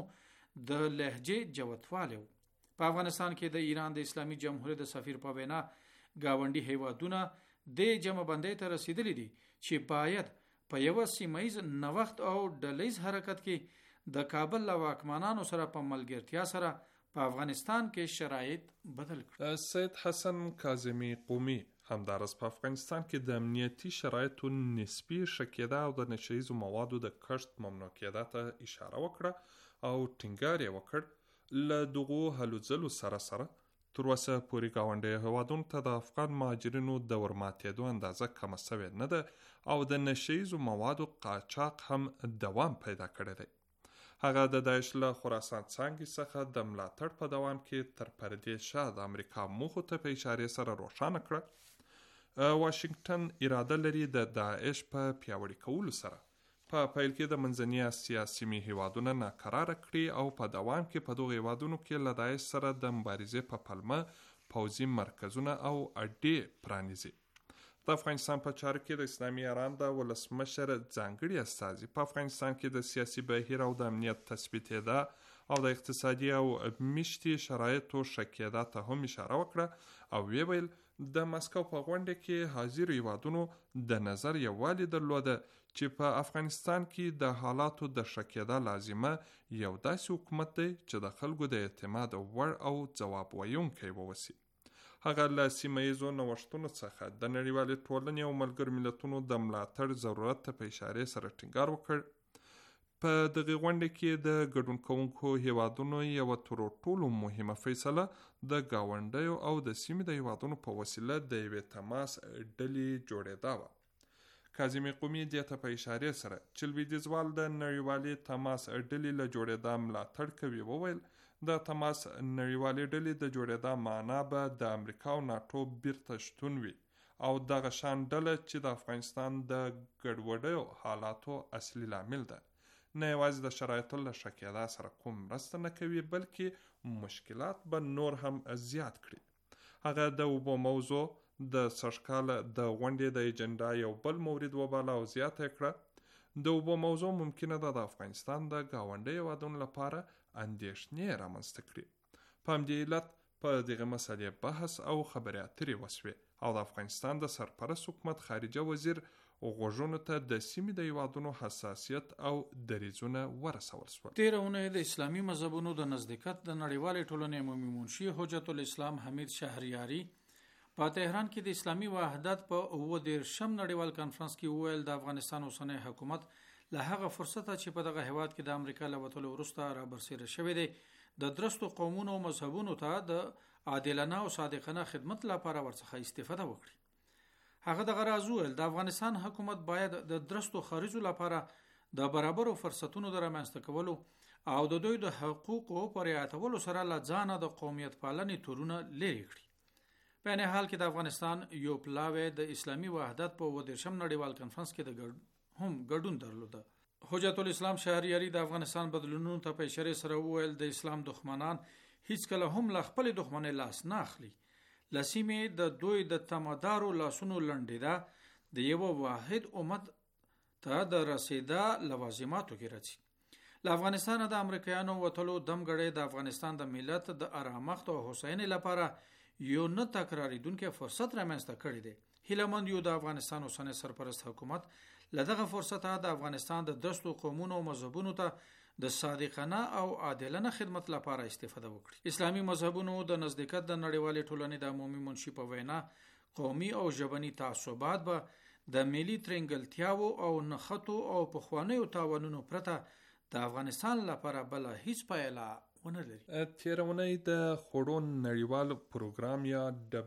Speaker 5: د لهجې جوتواله. په افغانستان کې د ایران د اسلامي جمهوریت د سفیر په وینا گاونډي هیوادونه د جمع بندۍ ته رسیدلي دي چې باید په یو سیمایز نوښت او ډلهیز حرکت کې د کابل له واکمنانو سره په ملګرتیا سره په افغانستان کې شرایط بدل کړي.
Speaker 6: سید حسن کاظمی قومي همدارس په افغانستان کې د امنیتي شرایطو نسبی ښه کېدا او د نشه ییزو موادو د کښت ممنوع کېدا ته اشاره وکړه او ټینګار یې وکړ له دغو هلو ځلو سره تر اوسه پورې ګاونډي هیوادونو ته د افغان مهاجرینو د ورماتېدو اندازه کمه سوې نه ده او د نشه ییزو موادو قاچاق هم دوام پیدا کړی دی. هغه د داعش له خراسان څانګې څخه د ملاتړ په دوام کې تر پردې شا د امریکا موخو ته په اشارې سره روښانه کړه. واشنگټن اراده لري د داعش په پیاوړي کولو سره په پیل کې د منځنۍ اسیا سیمې هیوادونه ناکراره کړي او په دوام کې په دغو هیوادونو کې له داعش سره د مبارزې په پلمه پوځي مرکزونه او اډې پرانیزي. د افغانستان په چارو کې د اسلامي ایران د ولسمشر ځانګړي استازي په افغانستان کې د سیاسي بهیر او د امنیت تثبیتېدا او د اقتصادي او مشتي شرایطو ښه کېدا ته هم اشاره وکړه او ویل د مسکو په غونډه کې حاضر هیوادونو د نظر یووالي درلوده چې په افغانستان کې د حالاتو د ښه کېدا لازمه یو داسې حکومت دی چې د خلکو د اعتماد وړ او ځواب ویونکی ووسی. هغه له سیمه ییزو نوښتونو څخه د نړیوالې ټولنې او ملګرو ملتونو د ملاتړ ضرورت ته په اشارې سره ټینګار وکړ. په دغه غونډه کې د ګډون کوونکو هیوادونو یوه تر ټولو مهمه فیصله د ګاونډیو او د سیمې د هیوادونو په وسیله د یوې تماس ډلې جوړېدا وه. کاظمی قومي دې ته په اشارې سره چې لویدیځوال د نړیوالې تماس ډلې له جوړېدا ملاتړ کوي وویل د تماس نړیوالې ډلې د جوړېدا معنا به د امریکا او ناټو بیرته شتون وي او دغه شان ډله چې د افغانستان د ګډوډیو حالاتو اصلي لامل ده نه یوازې د شرایطو له ښه کېدا سره کوم مرسته نه کوي بلکې مشکلات به نور هم زیات کړي. هغه د اوبو موضوع د سږکال د غونډې د ایجنډا یو بل مورد وباله او زیاته کړه د اوبو موضوع ممکنه ده د افغانستان د ګاونډي هیوادونو لپاره اندېښنې رامنځته کړي. په همدې علت په دغه مسلې بحث او خبرې اترې وسوې او د افغانستان د سرپرست حکومت خارجه وزیر غوږونو ته د سیمې د هیوادونو حساسیت او دریځونه ورسول شول.
Speaker 5: تېره اونۍ د اسلامي مذهبونو د نزدېکت د نړیوالې ټولنې عمومي منشي حجت الاسلام حمید شهریاري په تهران کې د اسلامي وحدت په 19 نړیوال کانفرنس کې وویل د افغانستان اوسنی حکومت له هغه فرصته چې په دغه هیواد کې د امریکا له وتلو وروسته را برسېره شوی دی د درستو قومونو او مذهبونو ته د عادلانه او صادقانه خدمت لپاره ورڅخه استفاده وکړي. هغه دغه راز وویل د افغانستان حکومت باید د درستو خارجو لپاره د برابرو فرصتونو د رامنځته کولو او د دوی د حقوقو په رعایتولو سره له ځانه د قومیت پالنې تورونه لرې کړي. په عین حال کې د افغانستان یو پلاوی د اسلامي وحدت په 19 نړیوال کانفرنس کې هم ګډون درلوده. حجت الاسلام شهریاري د افغانستان بدلونونو ته په اشاره سره وویل د اسلام دښمنان هیڅ کله هم له خپل دښمنۍ لاس نه اخلي. لسیمې د دوی د تمدارو لاسونو لنډېدا د یو واحد امت ته د رسیدا لوازماتو کې راځي. له افغانستان د امریکایانو وتلو دمګړې د افغانستان د ملت د آرامښت او هوساینې لپاره یو نه تکراریدونکې فرصت رامنځته کړی دی. هیلهمند یو د افغانستان اوسنی سرپرست حکومت له دغه فرصته د افغانستان د درستو قومونو او مذهبونو ته د صادقانه او عادلانه خدمت لپاره استفاده وکړي. اسلامي مذهبونو د نزدېکت د نړیوالې ټولنې د عمومي منشي په وینا قومي او ژبني تعصبات به د ملي ترنګلتیاو او نښتو او پخوانیو تاوانونو پرته د افغانستان لپاره بل هیڅ پایله ونه لري.
Speaker 6: تیرونی د خوړو نړیوال پروګرام یا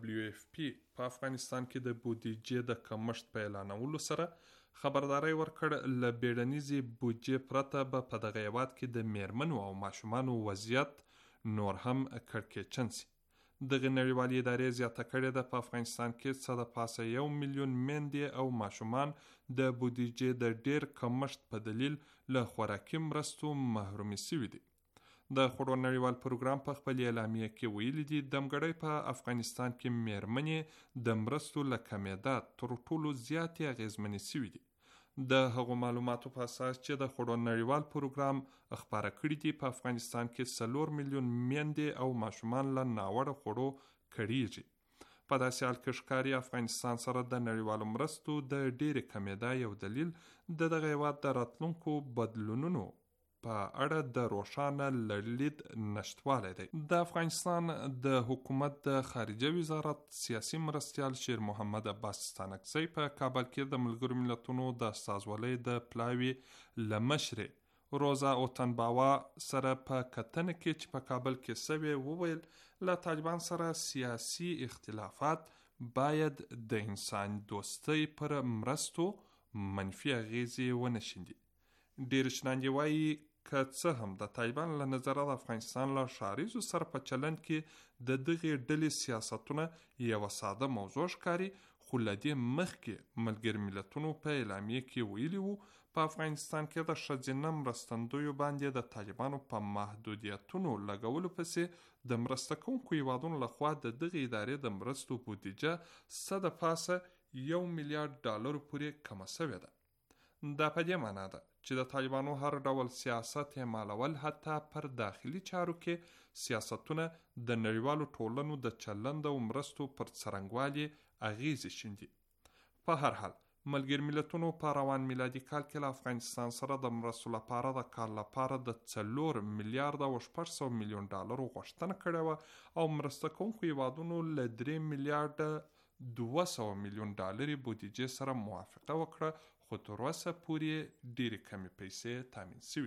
Speaker 6: WFP په افغانستان کې د بودیجې د کمښت په اعلانولو سره خبرداري ورکړ له بیړنیزې بودیجې پرته به په دغه هیواد کې د میرمنو او ماشومانو وضعیت نور هم کړکېچن شي. دغه نړیوالې ادارې زیاته کړې ده په افغانستان کې څه د پاسه 1 میلیون میندې او ماشومان د بودیجې د ډیر کمښت په دلیل له خوراکي مرستو محرومي شوي دي. د خوړو نړیوال پروګرام په خپل اعلامیه کې ویلي دي دمګړۍ په افغانستان کې میرمنې د مرستو له کمیدا تر ټولو زیاتې اغیزمنې شوي دي. د هغو معلوماتو په اساس چې د خوړو نړیوال پروګرام خپاره کړي دي په افغانستان کې 4 میلیون میندې او ماشومان له ناوړه خوړو کړیږي. په داسې حال کې ښکاري افغانستان سره د نړیوالو مرستو د ډېرې کمیدا یو دلیل د دغه هیواد د راتلونکو بدلونونو په اړه د روښانه لړلید نشتوالی دی. د افغانستان د حکومت د خارجه وزارت سیاسي مرستیال شیر محمد عباس ستانکزی په کابل کې د ملګرو ملتونو د استازولۍ د پلاوي له مشرې روزا اوتنباوا سره په کتنه کې چې په کابل کې سوی وویل له طالبان سره سیاسي اختلافات باید د انسان دوستۍ پر مرستو منفي اغیزې ونه شیندي. ډېر شناندې وایي که څه هم د طالبان له نظره د افغانستان له ښاریزو سره په چلند کې د دغې ډلې سیاستونه یوه ساده موضوع ښکاري، خو له دې مخکې ملګري ملتونو په اعلامیه کې ویلي وو په افغانستان کې د ښځینه مرستندویو باندې د طالبانو په محدودیتونو لګولو پسې د مرسته کوونکو هیوادونو لخوا د دغې ادارې د مرستو بودیجه څه د پاسه $1 میلیارډ پورې کمه شوې ده. دا په دې معنا ده چې د طالبانو هر ډول سیاست اعمالول حتی پر داخلي چارو کې سیاستونه د نړیوالو ټولنو د چلند او مرستو پر څرنګوالي اغیزې شیندي. په هر حال ملګري ملتونو په روان میلادي کال کې له افغانستان سره د مرستو لپاره د کال لپاره د $4 میلیارډ او $600 میلیون غوښتنه کړې وه او مرسته کوونکو هیوادونو له $3 میلیارډ $200 میلیون بودیجې سره موافقه وکړه، خو تر اوسه پورې ډېرې کمې پیسې تامین شوي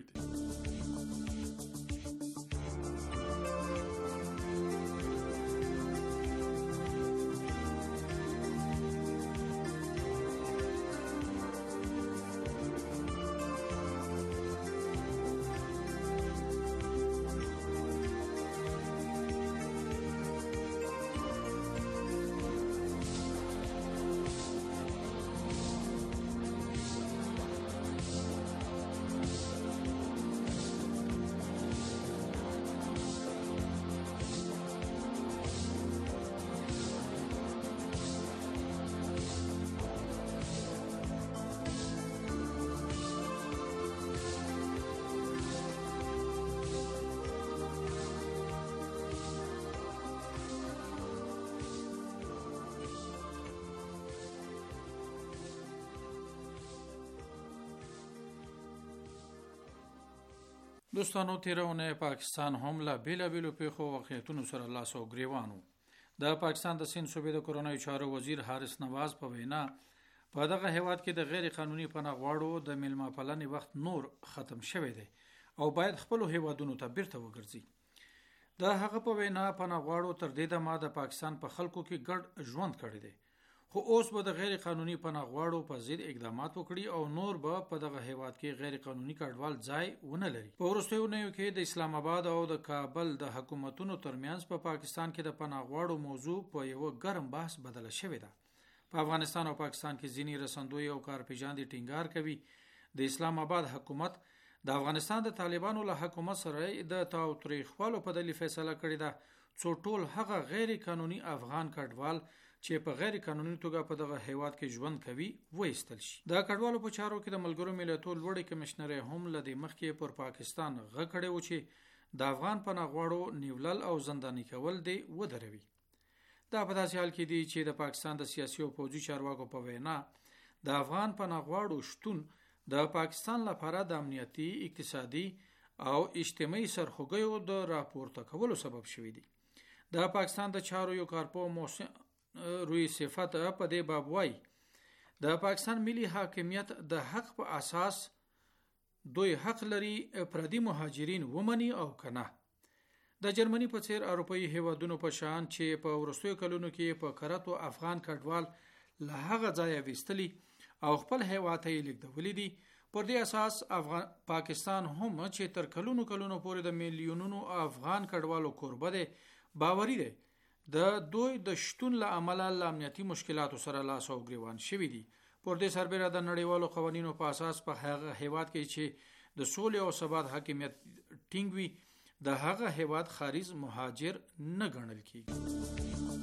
Speaker 6: دي.
Speaker 5: دوستانو تیرونه پاکستان هم له بیلابیلو پیښو واقعیتونو سره لاس او ګریوانو. د پاکستان د سند صوبې د کورونایي چارو وزیر حارث نواز په وینا په دغه هیواد کې د غیر قانوني پناه غواړو د میلمه پالنې وخت نور ختم شوی دی او باید خپل هیوادونو ته بیرته وګرځي. د هغه په وینا پناه غواړو تر دې دمه د پاکستان په خلکو کې ګډ ژوند کړی دی، خو اوس به د غیر قانوني پناه غواړو په ضد اقدامات وکړي او نور به په دغه هیواد کې غیر قانوني کډوال ځای ونه لري. په وروستیو اونیو کې د اسلام آباد او د کابل د حکومتونو ترمنځ په پاکستان کې د پناه غواړو موضوع په یو ګرم بحث بدله شوې ده. په افغانستان او پاکستان کې ځینې رسندوی او کارپیژاندې ټینګار کوي د اسلام آباد حکومت د افغانستان د طالبانو له حکومت سره د تاوتریخوالو په دلیل فیصله کړې ده څو ټول هغه غیر قانوني افغان کډوال چې په غیر قانوني توګه په دغه هیواد کې ژوند کوي وایستل شي. د کډوالو په چارو کې د ملګرو ملتونو لوړې کمشنر هم له دې مخکې پر پاکستان غږ کړی و چې د افغان پناه غواړو نیولل او زنداني کول دی ودروي. دا په داسې حال کې دی چې د پاکستان د سیاسي او پوځي چارواکو په وینا د افغان پناه غواړو شتون د پاکستان لپاره د امنیتي، اقتصادي او اجتماعي سرخوږیو د راپورته کولو سبب شوی دی. د پاکستان د چارو یو کارپو روی صفت په دې باب وای د پاکستان ملي حاکمیت د حق په اساس دوی حق لري پردي مهاجرین ومني او کنه. د جرمني په څیر اروپאי هیوادونو په شان چې په ورستیو کلونو کې په کراتو افغان کډوال له هغه ځای وستلی او خپل هیواد ته لیږدولې دي. پر دې اساس پاکستان هم چې تر کلونو پورې د میلیونونو افغان کډوالو کوربه دی، باوري دی د دوی د شتون له امله له امنیتي مشکلاتو سره لاس او ګریوان شوي دي. پر دې سربېره د نړیوالو قوانینو په اساس په هغه هیواد کې چې د سولې او ثبات حاکمیت ټینګ وي د هغه هیواد خارج مهاجر نه ګڼل کیږي.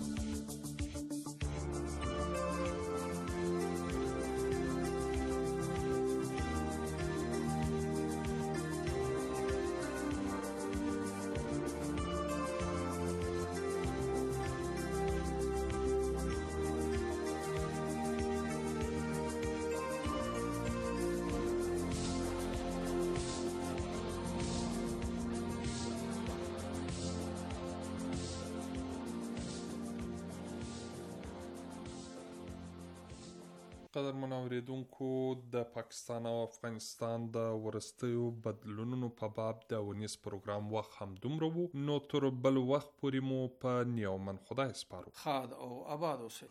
Speaker 6: قدرمن اوریدونکو، د پاکستان او افغانستان د ورستیو بدلونونو په باب د ونیس پروګرام وخت هم دومره وو، نو تر بل وخت پورې مو په نیومن خدای سپارو.
Speaker 5: خاد او آباد اوسئ.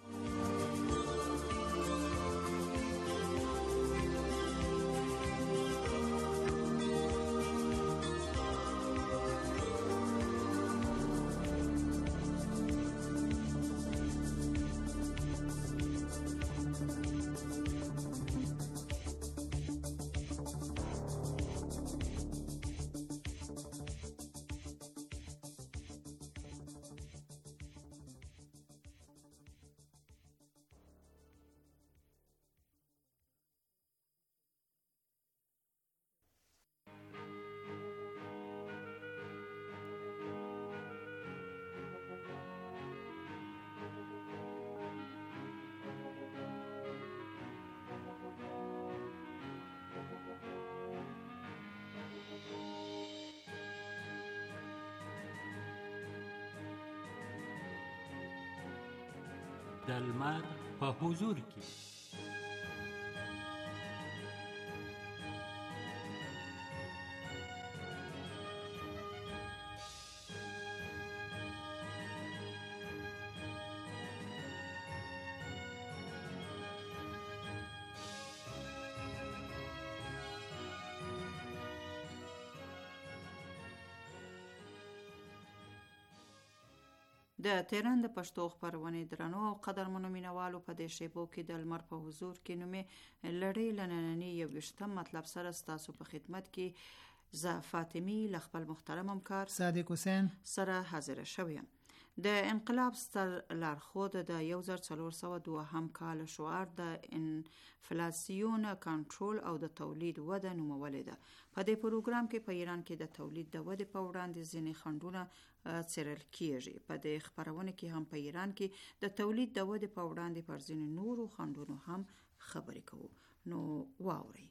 Speaker 7: د لمر په حضور کې
Speaker 4: د تهران د پښتو خپرونې درنو او قدرمنو مینوالو په دې شیبو کې د لمر په حضور کې نومې لړۍ لنننی 21 مطلب سره ستاسو په خدمت کې ز فاطمی ل خپل محترم همکار
Speaker 8: صادق حسین
Speaker 4: سره حاضر شوم. د انقلاب ستر لارښود د 1402 کال شعار د انفلاسیون کنټرول او د تولید وده نومولې ده. په دې پروګرام کې په ایران کې د تولید د ودې په وړاندې ځینې خنډونه څیړل کیږي. په دې خبرونه کې هم په ایران کې د تولید د ودې په وړاندې پر ځینې نورو خنډونو هم خبرې کوو. نو واورئ.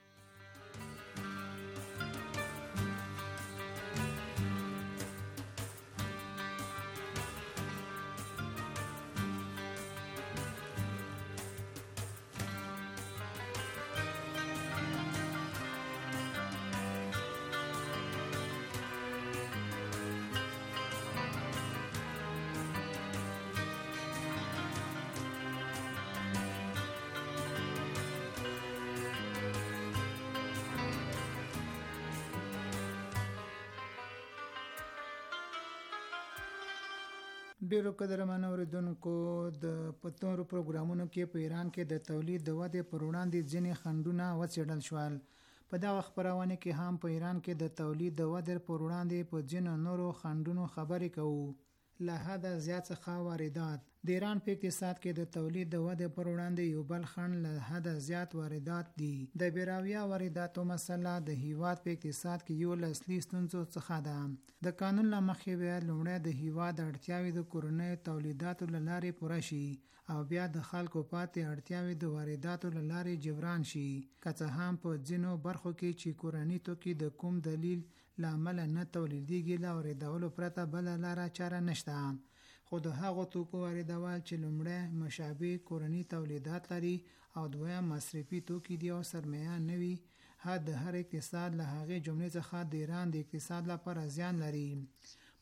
Speaker 8: ډیرو قدرمنو اوریدونکو، د پتورو پروګرامونو کې په ایران کې د تولید د ودې پر وړاندې ځینې خنډونه وڅېړل شول. په دغه خبرونه کې هم په ایران کې د تولید د ودې پر وړاندې په ځینو نورو خنډونو خبرې کوو. له حده زیات څخه واردات. د ایران په اقتصاد کې د تولید د ودې پر وړاندې یو بل خنډ له حده زیات واردات دي. د بیراویه وارداتو مسله د هیواد په اقتصاد کې یو له اصلي ستونزو څخه ده. د قانون له مخې باید لومړی د هیواد اړتیاوې د کورنیو تولیداتو له لارې پوره شي او بیا د خلکو پاتې اړتیاوې د وارداتو له لارې جبران شي. که څه هم په ځینو برخو کې چې کورني توکي د کوم دلیل له امله نه تولیدېږي، له واردولو پرته بله لاره چاره نشته. خو د هغو توکو واردول چې لومړی مشابه کورني تولیدات لري او دویم مصرفي توکي دي او سرمایه نه وي، د هر اقتصاد له هغې جملې څخه د ایران د اقتصاد لپاره زیان لري.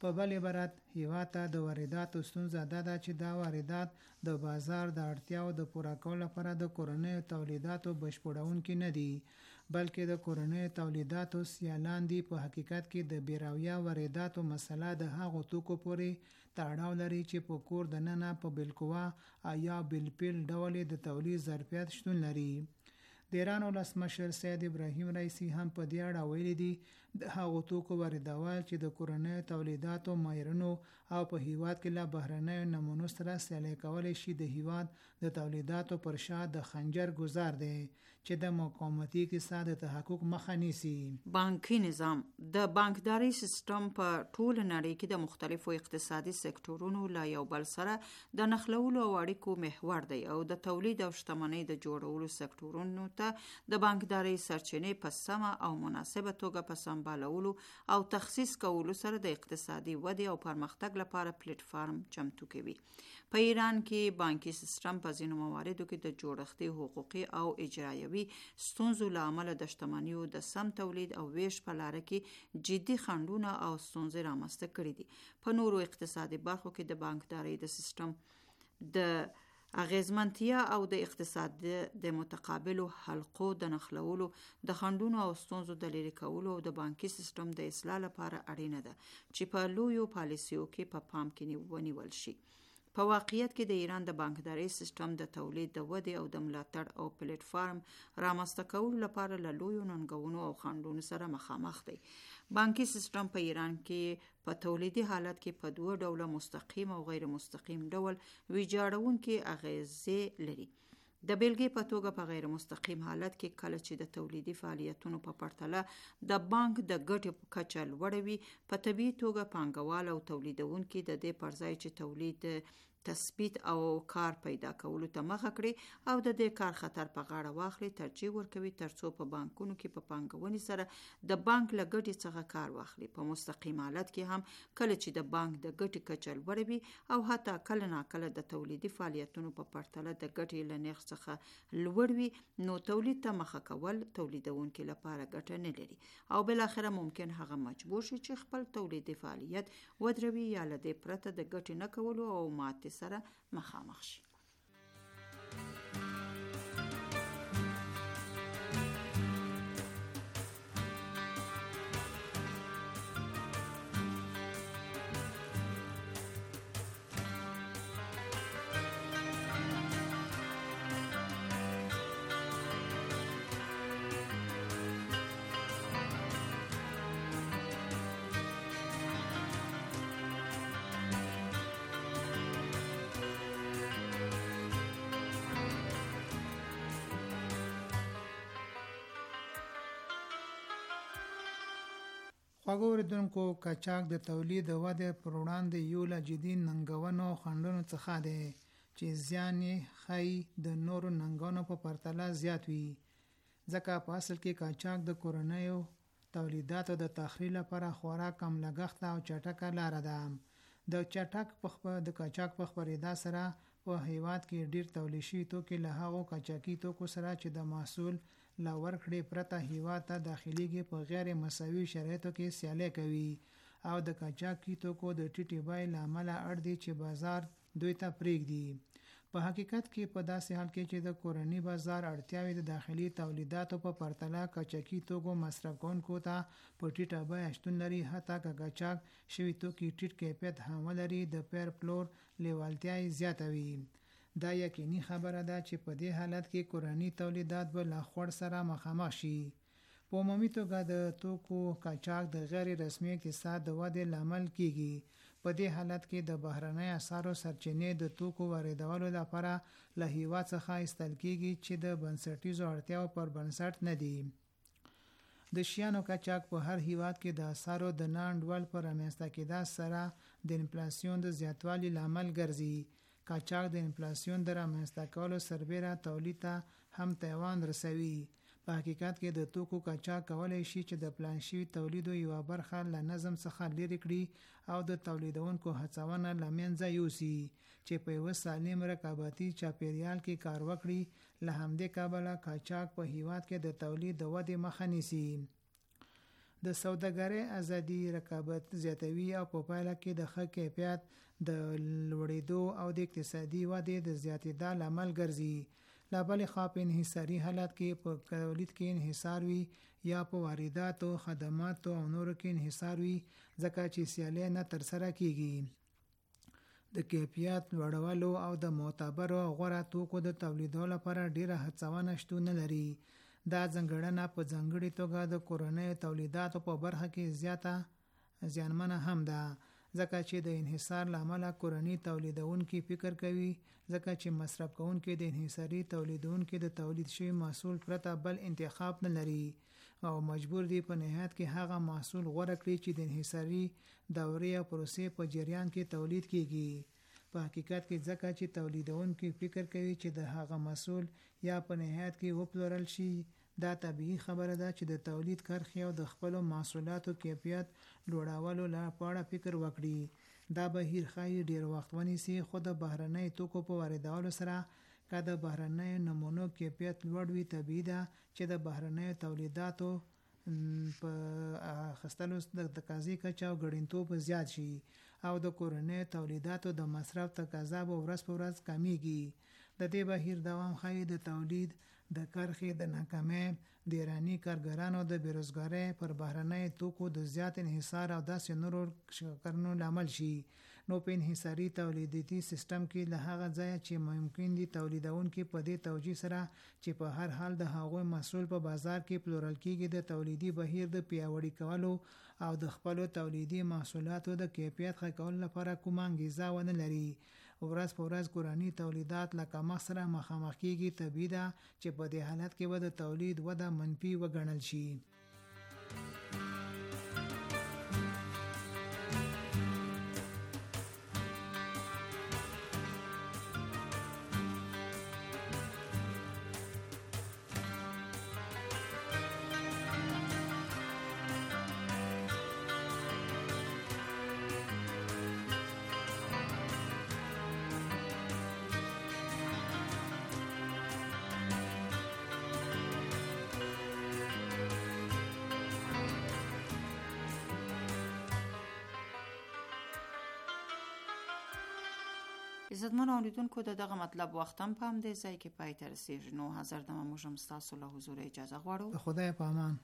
Speaker 8: په بل عبارت هیواد ته د وارداتو ستونزه دا ده چې دا واردات د بازار د اړتیاو د پوره کولو لپاره د کورنیو تولیداتو بشپړونکي نه دي بلکې د کورنیو تولیداتو سیالان دي. په حقیقت کې د بیراویا وارداتو مسله د هغو توکو پورې تړاو لري چې په کور د ننه په بالقوه یا بالفعل ډول د تولید ظرفیت شتون لري. د ایران ولسمشر سید ابراهیم رئیسی هم په دې اړه ویلي دي د هغو توکو واردول چې د کورنیو تولیداتو معیارونو او په هیواد کې له بهرنیو نمونو سره سیالي کولی شي د هیواد د تولیداتو پر شا د خنجر گذار دی چې د مقاومتي اقتصاد د تحقق مخه نیسي.
Speaker 4: بانکي نظام د بانکداري سیستم په ټول نړۍ کې د مختلفو اقتصادي سکتورونو لا یو بل سره د نښلولو او اړیکو محور دی او د تولید او شتمنۍ د جوړولو سکتورونو ته د بانکداري سرچینې په سمه او مناسبه توګه په سمبالولو او تخصیص کولو سره د اقتصادي ودې او پرمختګ لپاره پلیټ فارم چمتو کوي. په ایران کې بانکي سیستم په ځینو مواردو کې د جوړښتي حقوقي او اجرایوي ستونزو له امله د شتمنیو د سم تولید او ویش په لاره کې جدي خنډونه او ستونزې رامنځته کړي دي. په نورو اقتصادي برخو کې د بانکداري د سیستم د اغیزمنتیا او د اقتصاد د متقابلو حلقو د نښلولو د خنډونو او ستونزو د لرې کولو او د بانکي سیستم د اصلاح لپاره اړینه ده چې په لویو پالیسیو کې په پام کې ونیول شي. په واقعیت کې د ایران د بانکداري سیستم د تولید د ودې او د ملاتړ او پلیټ فارم رامنځته کولو لپاره له لویو ننګونو او خنډونو سره مخامخ دی. بانکي سیستم په ایران کې په تولیدي حالت کې په دوه ډوله مستقیم او غیر مستقیم ډول ویجاړونکي اغیزې لري. د بیلګې په توګه په غیر مستقیم حالت کې کله چې د تولیدي فعالیتونو په پرتله د بانک د ګټې کچه لوړه وي، په طبیعي توګه پانګوال او تولیدونکي د دې پر ځای چې تولید تثبیت او کار پیدا کولو ته مخه کړي او د دې کار خطر په غاړه واخلي، ترجیح ورکوي ترڅو په بانکونو کې په پانګونې سره د بانک له ګټې څخه کار واخلي. په مستقیم حالت کې هم کله چې د بانک د ګټې کچه لوړه وي او حتی کله ناکله د تولیدي فعالیتونو په پرتله د ګټې له نرخ څخه لوړ وي، نو تولید ته مخه کول تولیدونکو لپاره ګټه نه لري او بل اخره ممکن هغه مجبور شي چې خپل تولیدي فعالیت ودروي یا له دې پرته د ګټې نه کولو او ماتې سره مخامخ شي.
Speaker 8: خواږه اوریدونکو، قاچاق د تولید د ودې پر وړاندې یو له جدي ننګونو او خنډونو څخه دی چې زیان یې ښایي د نورو ننګونو په پرتله زیات وي، ځکه په اصل کې قاچاق د کورنیو تولیداتو د تخریب لپاره خورا کم لګښته او چټکه لاره ده. د قاچاق په خپرېدا سره په هیواد کې ډیر تولید شوي توکي له هغو قاچاقي توکو سره چې د محصول له ورکړې پرته هیواد ته داخليږي په غیر مساوي شرایطو کې سیالي کوي او د قاچاقي توکو د ټیټې بیې له امله اړ دي چې بازار دوی ته پرېږدي. په حقیقت کې په داسې حال کې چې د کورني بازار اړتیاوې د داخلي تولیداتو په پرتله قاچاقي توکو مصرف کوونکو ته په ټیټه بیه شتون لري، حتی که قاچاق شوي توکي ټیټ کیفیت هم ولري، د پیر پلور لیوالتیا یې زیاته وي. دا یقیني خبره ده چې په دې حالت کې کورني تولیدات به له خوړ سره مخامخ شي. په عمومي توګه د توکو قاچاق د غیر رسمي اقتصاد د ودې لامل کیږي. په دې حالت کې د بهرنۍ اسعارو سرچینې د توکو واردولو لپاره له هیواد څخه ایستل کیږي چې د بنسټیزو اړتیاو پر بنسټ نه دي. د شیانو قاچاق په هر هیواد کې د اسعارو د نا انډول پر رامنځته کېدا سره د انفلاسیون د زیاتوالي لامل ګرځي. قاچاق د انفلاسیون د رامنځته کولو سربیره تولید ته هم تاوان رسوي. په حقیقت کې د توکو قاچاق کولای شي چې د پلان شوي تولیدو یوه برخه له نظم څخه لرې کړي او د تولیدونکو هڅونه له منځه یوسي چې په یوه سالم رقابتي چاپیریال کې کار وکړي. له همدې کبله قاچاق په هیواد کې د تولید د ودې مخه نیسي. د سوداګرۍ ازادي رقابت زیاتوي او په پایله کې د ښه کیفیت د لوړېدو او د اقتصادي ودې د زیاتېدا لامل ګرځي. لا بلې خوا په انحصاري حالت کې په تولید کې انحصار وي یا په وارداتو، خدماتو او نورو کې انحصار وي، ځکه چې سیالي نه ترسره کیږي. د کیفیت لوړولو او د معتبرو غوره توکو د تولیدولو لپاره ډیره هڅونه شتون نه لري. دا ځانګړنه په ځانګړې توګه د کورنیو تولیداتو په برخه کې زیاته زیانمنه هم ده، ځکه چې د انحصار له امله کورني تولیدونکي فکر کوي ځکه چې مصرف کوونکي د انحصاري تولیدونکي د تولید شوي محصول پرته بل انتخاب نه لري او مجبور دي په نهایت کې هغه محصول غوره کړي چې د انحصاري دورې او پروسې په جریان کې تولید کیږي. په حقیقت کې ځکه چې تولیدونکي فکر کوي چې د هغه محصول یا په نهایت کې وپلورل شي، دا طبیعي خبره ده چې د تولید کرښې او د خپلو محصولاتو کیفیت لوړولو لپاره فکر وکړي. دا بهیر ښایي ډیر وخت ونیسي، خو د بهرنۍ توکو په واردولو سره که د بهرنۍ نمونو کیفیت لوړ وي، طبیعي ده چې د بهرنۍ تولیداتو په اخیستلو د تقاضې کچه او ګډنتوب زیات شي او د کورنۍ تولیداتو د مصرف تقاضا به ورځ په ورځ کمیږي. د دې بهیر دوام ښایي د تولید د کرښې د ناکامۍ، د ایراني کارګرانو د بیروزګارۍ، پر بهرنۍ توکو د زیات انحصار او داسې نورو شکرونو لامل شي. نو په انحصاري تولیدي سیستم کې له هغه ځایه چې ممکن دي تولیدونکي په دې توجیه سره چې په هر حال د هغوی محصول په بازار کې پلورل کیږي، د تولیدي بهیر د پیاوړي کولو او د خپلو تولیدي محصولاتو د کیفیت ښه کولو لپاره کومه انګیزه ونه لري. ورځ په ورځ کورني تولیدات له کمښت سره مخامخ کیږي. طبیعي ده چې په دې حالت کې به د تولید وده منفي وګڼل شي.
Speaker 4: عزتمن اوریدونکو، د دغه مطلب وخت هم په همدې ځای کې پای ته رسېږي. نو حاضر دمه موږ هم ستاسو له حضور اجازه غواړو.
Speaker 8: د خدای په امان.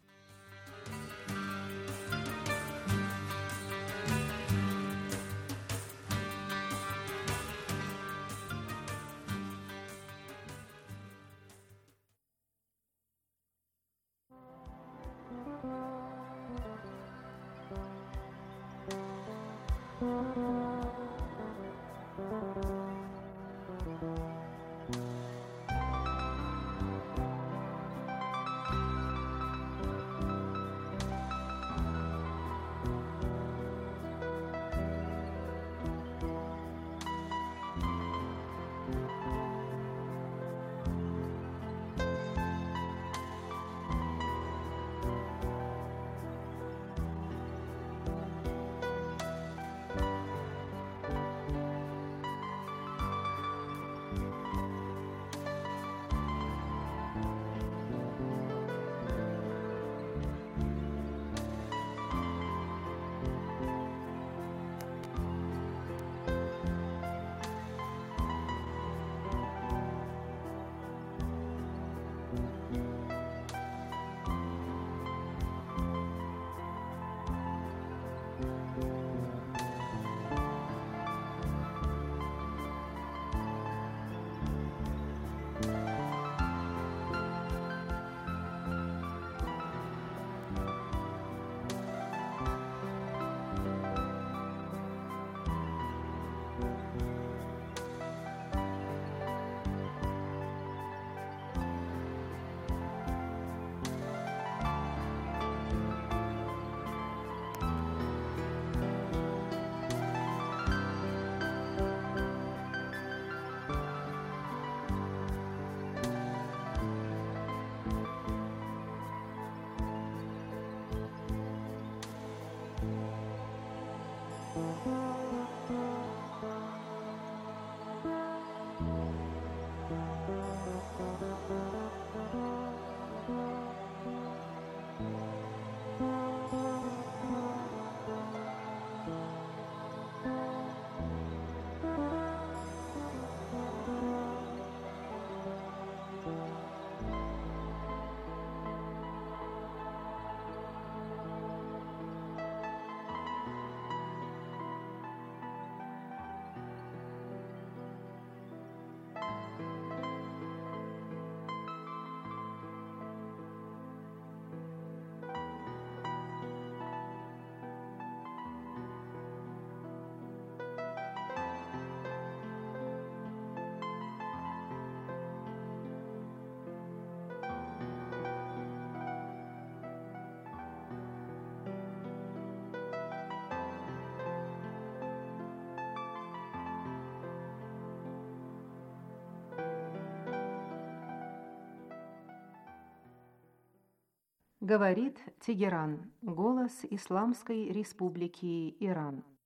Speaker 9: Говорит Тегеран, голос Исламской Республики Иран.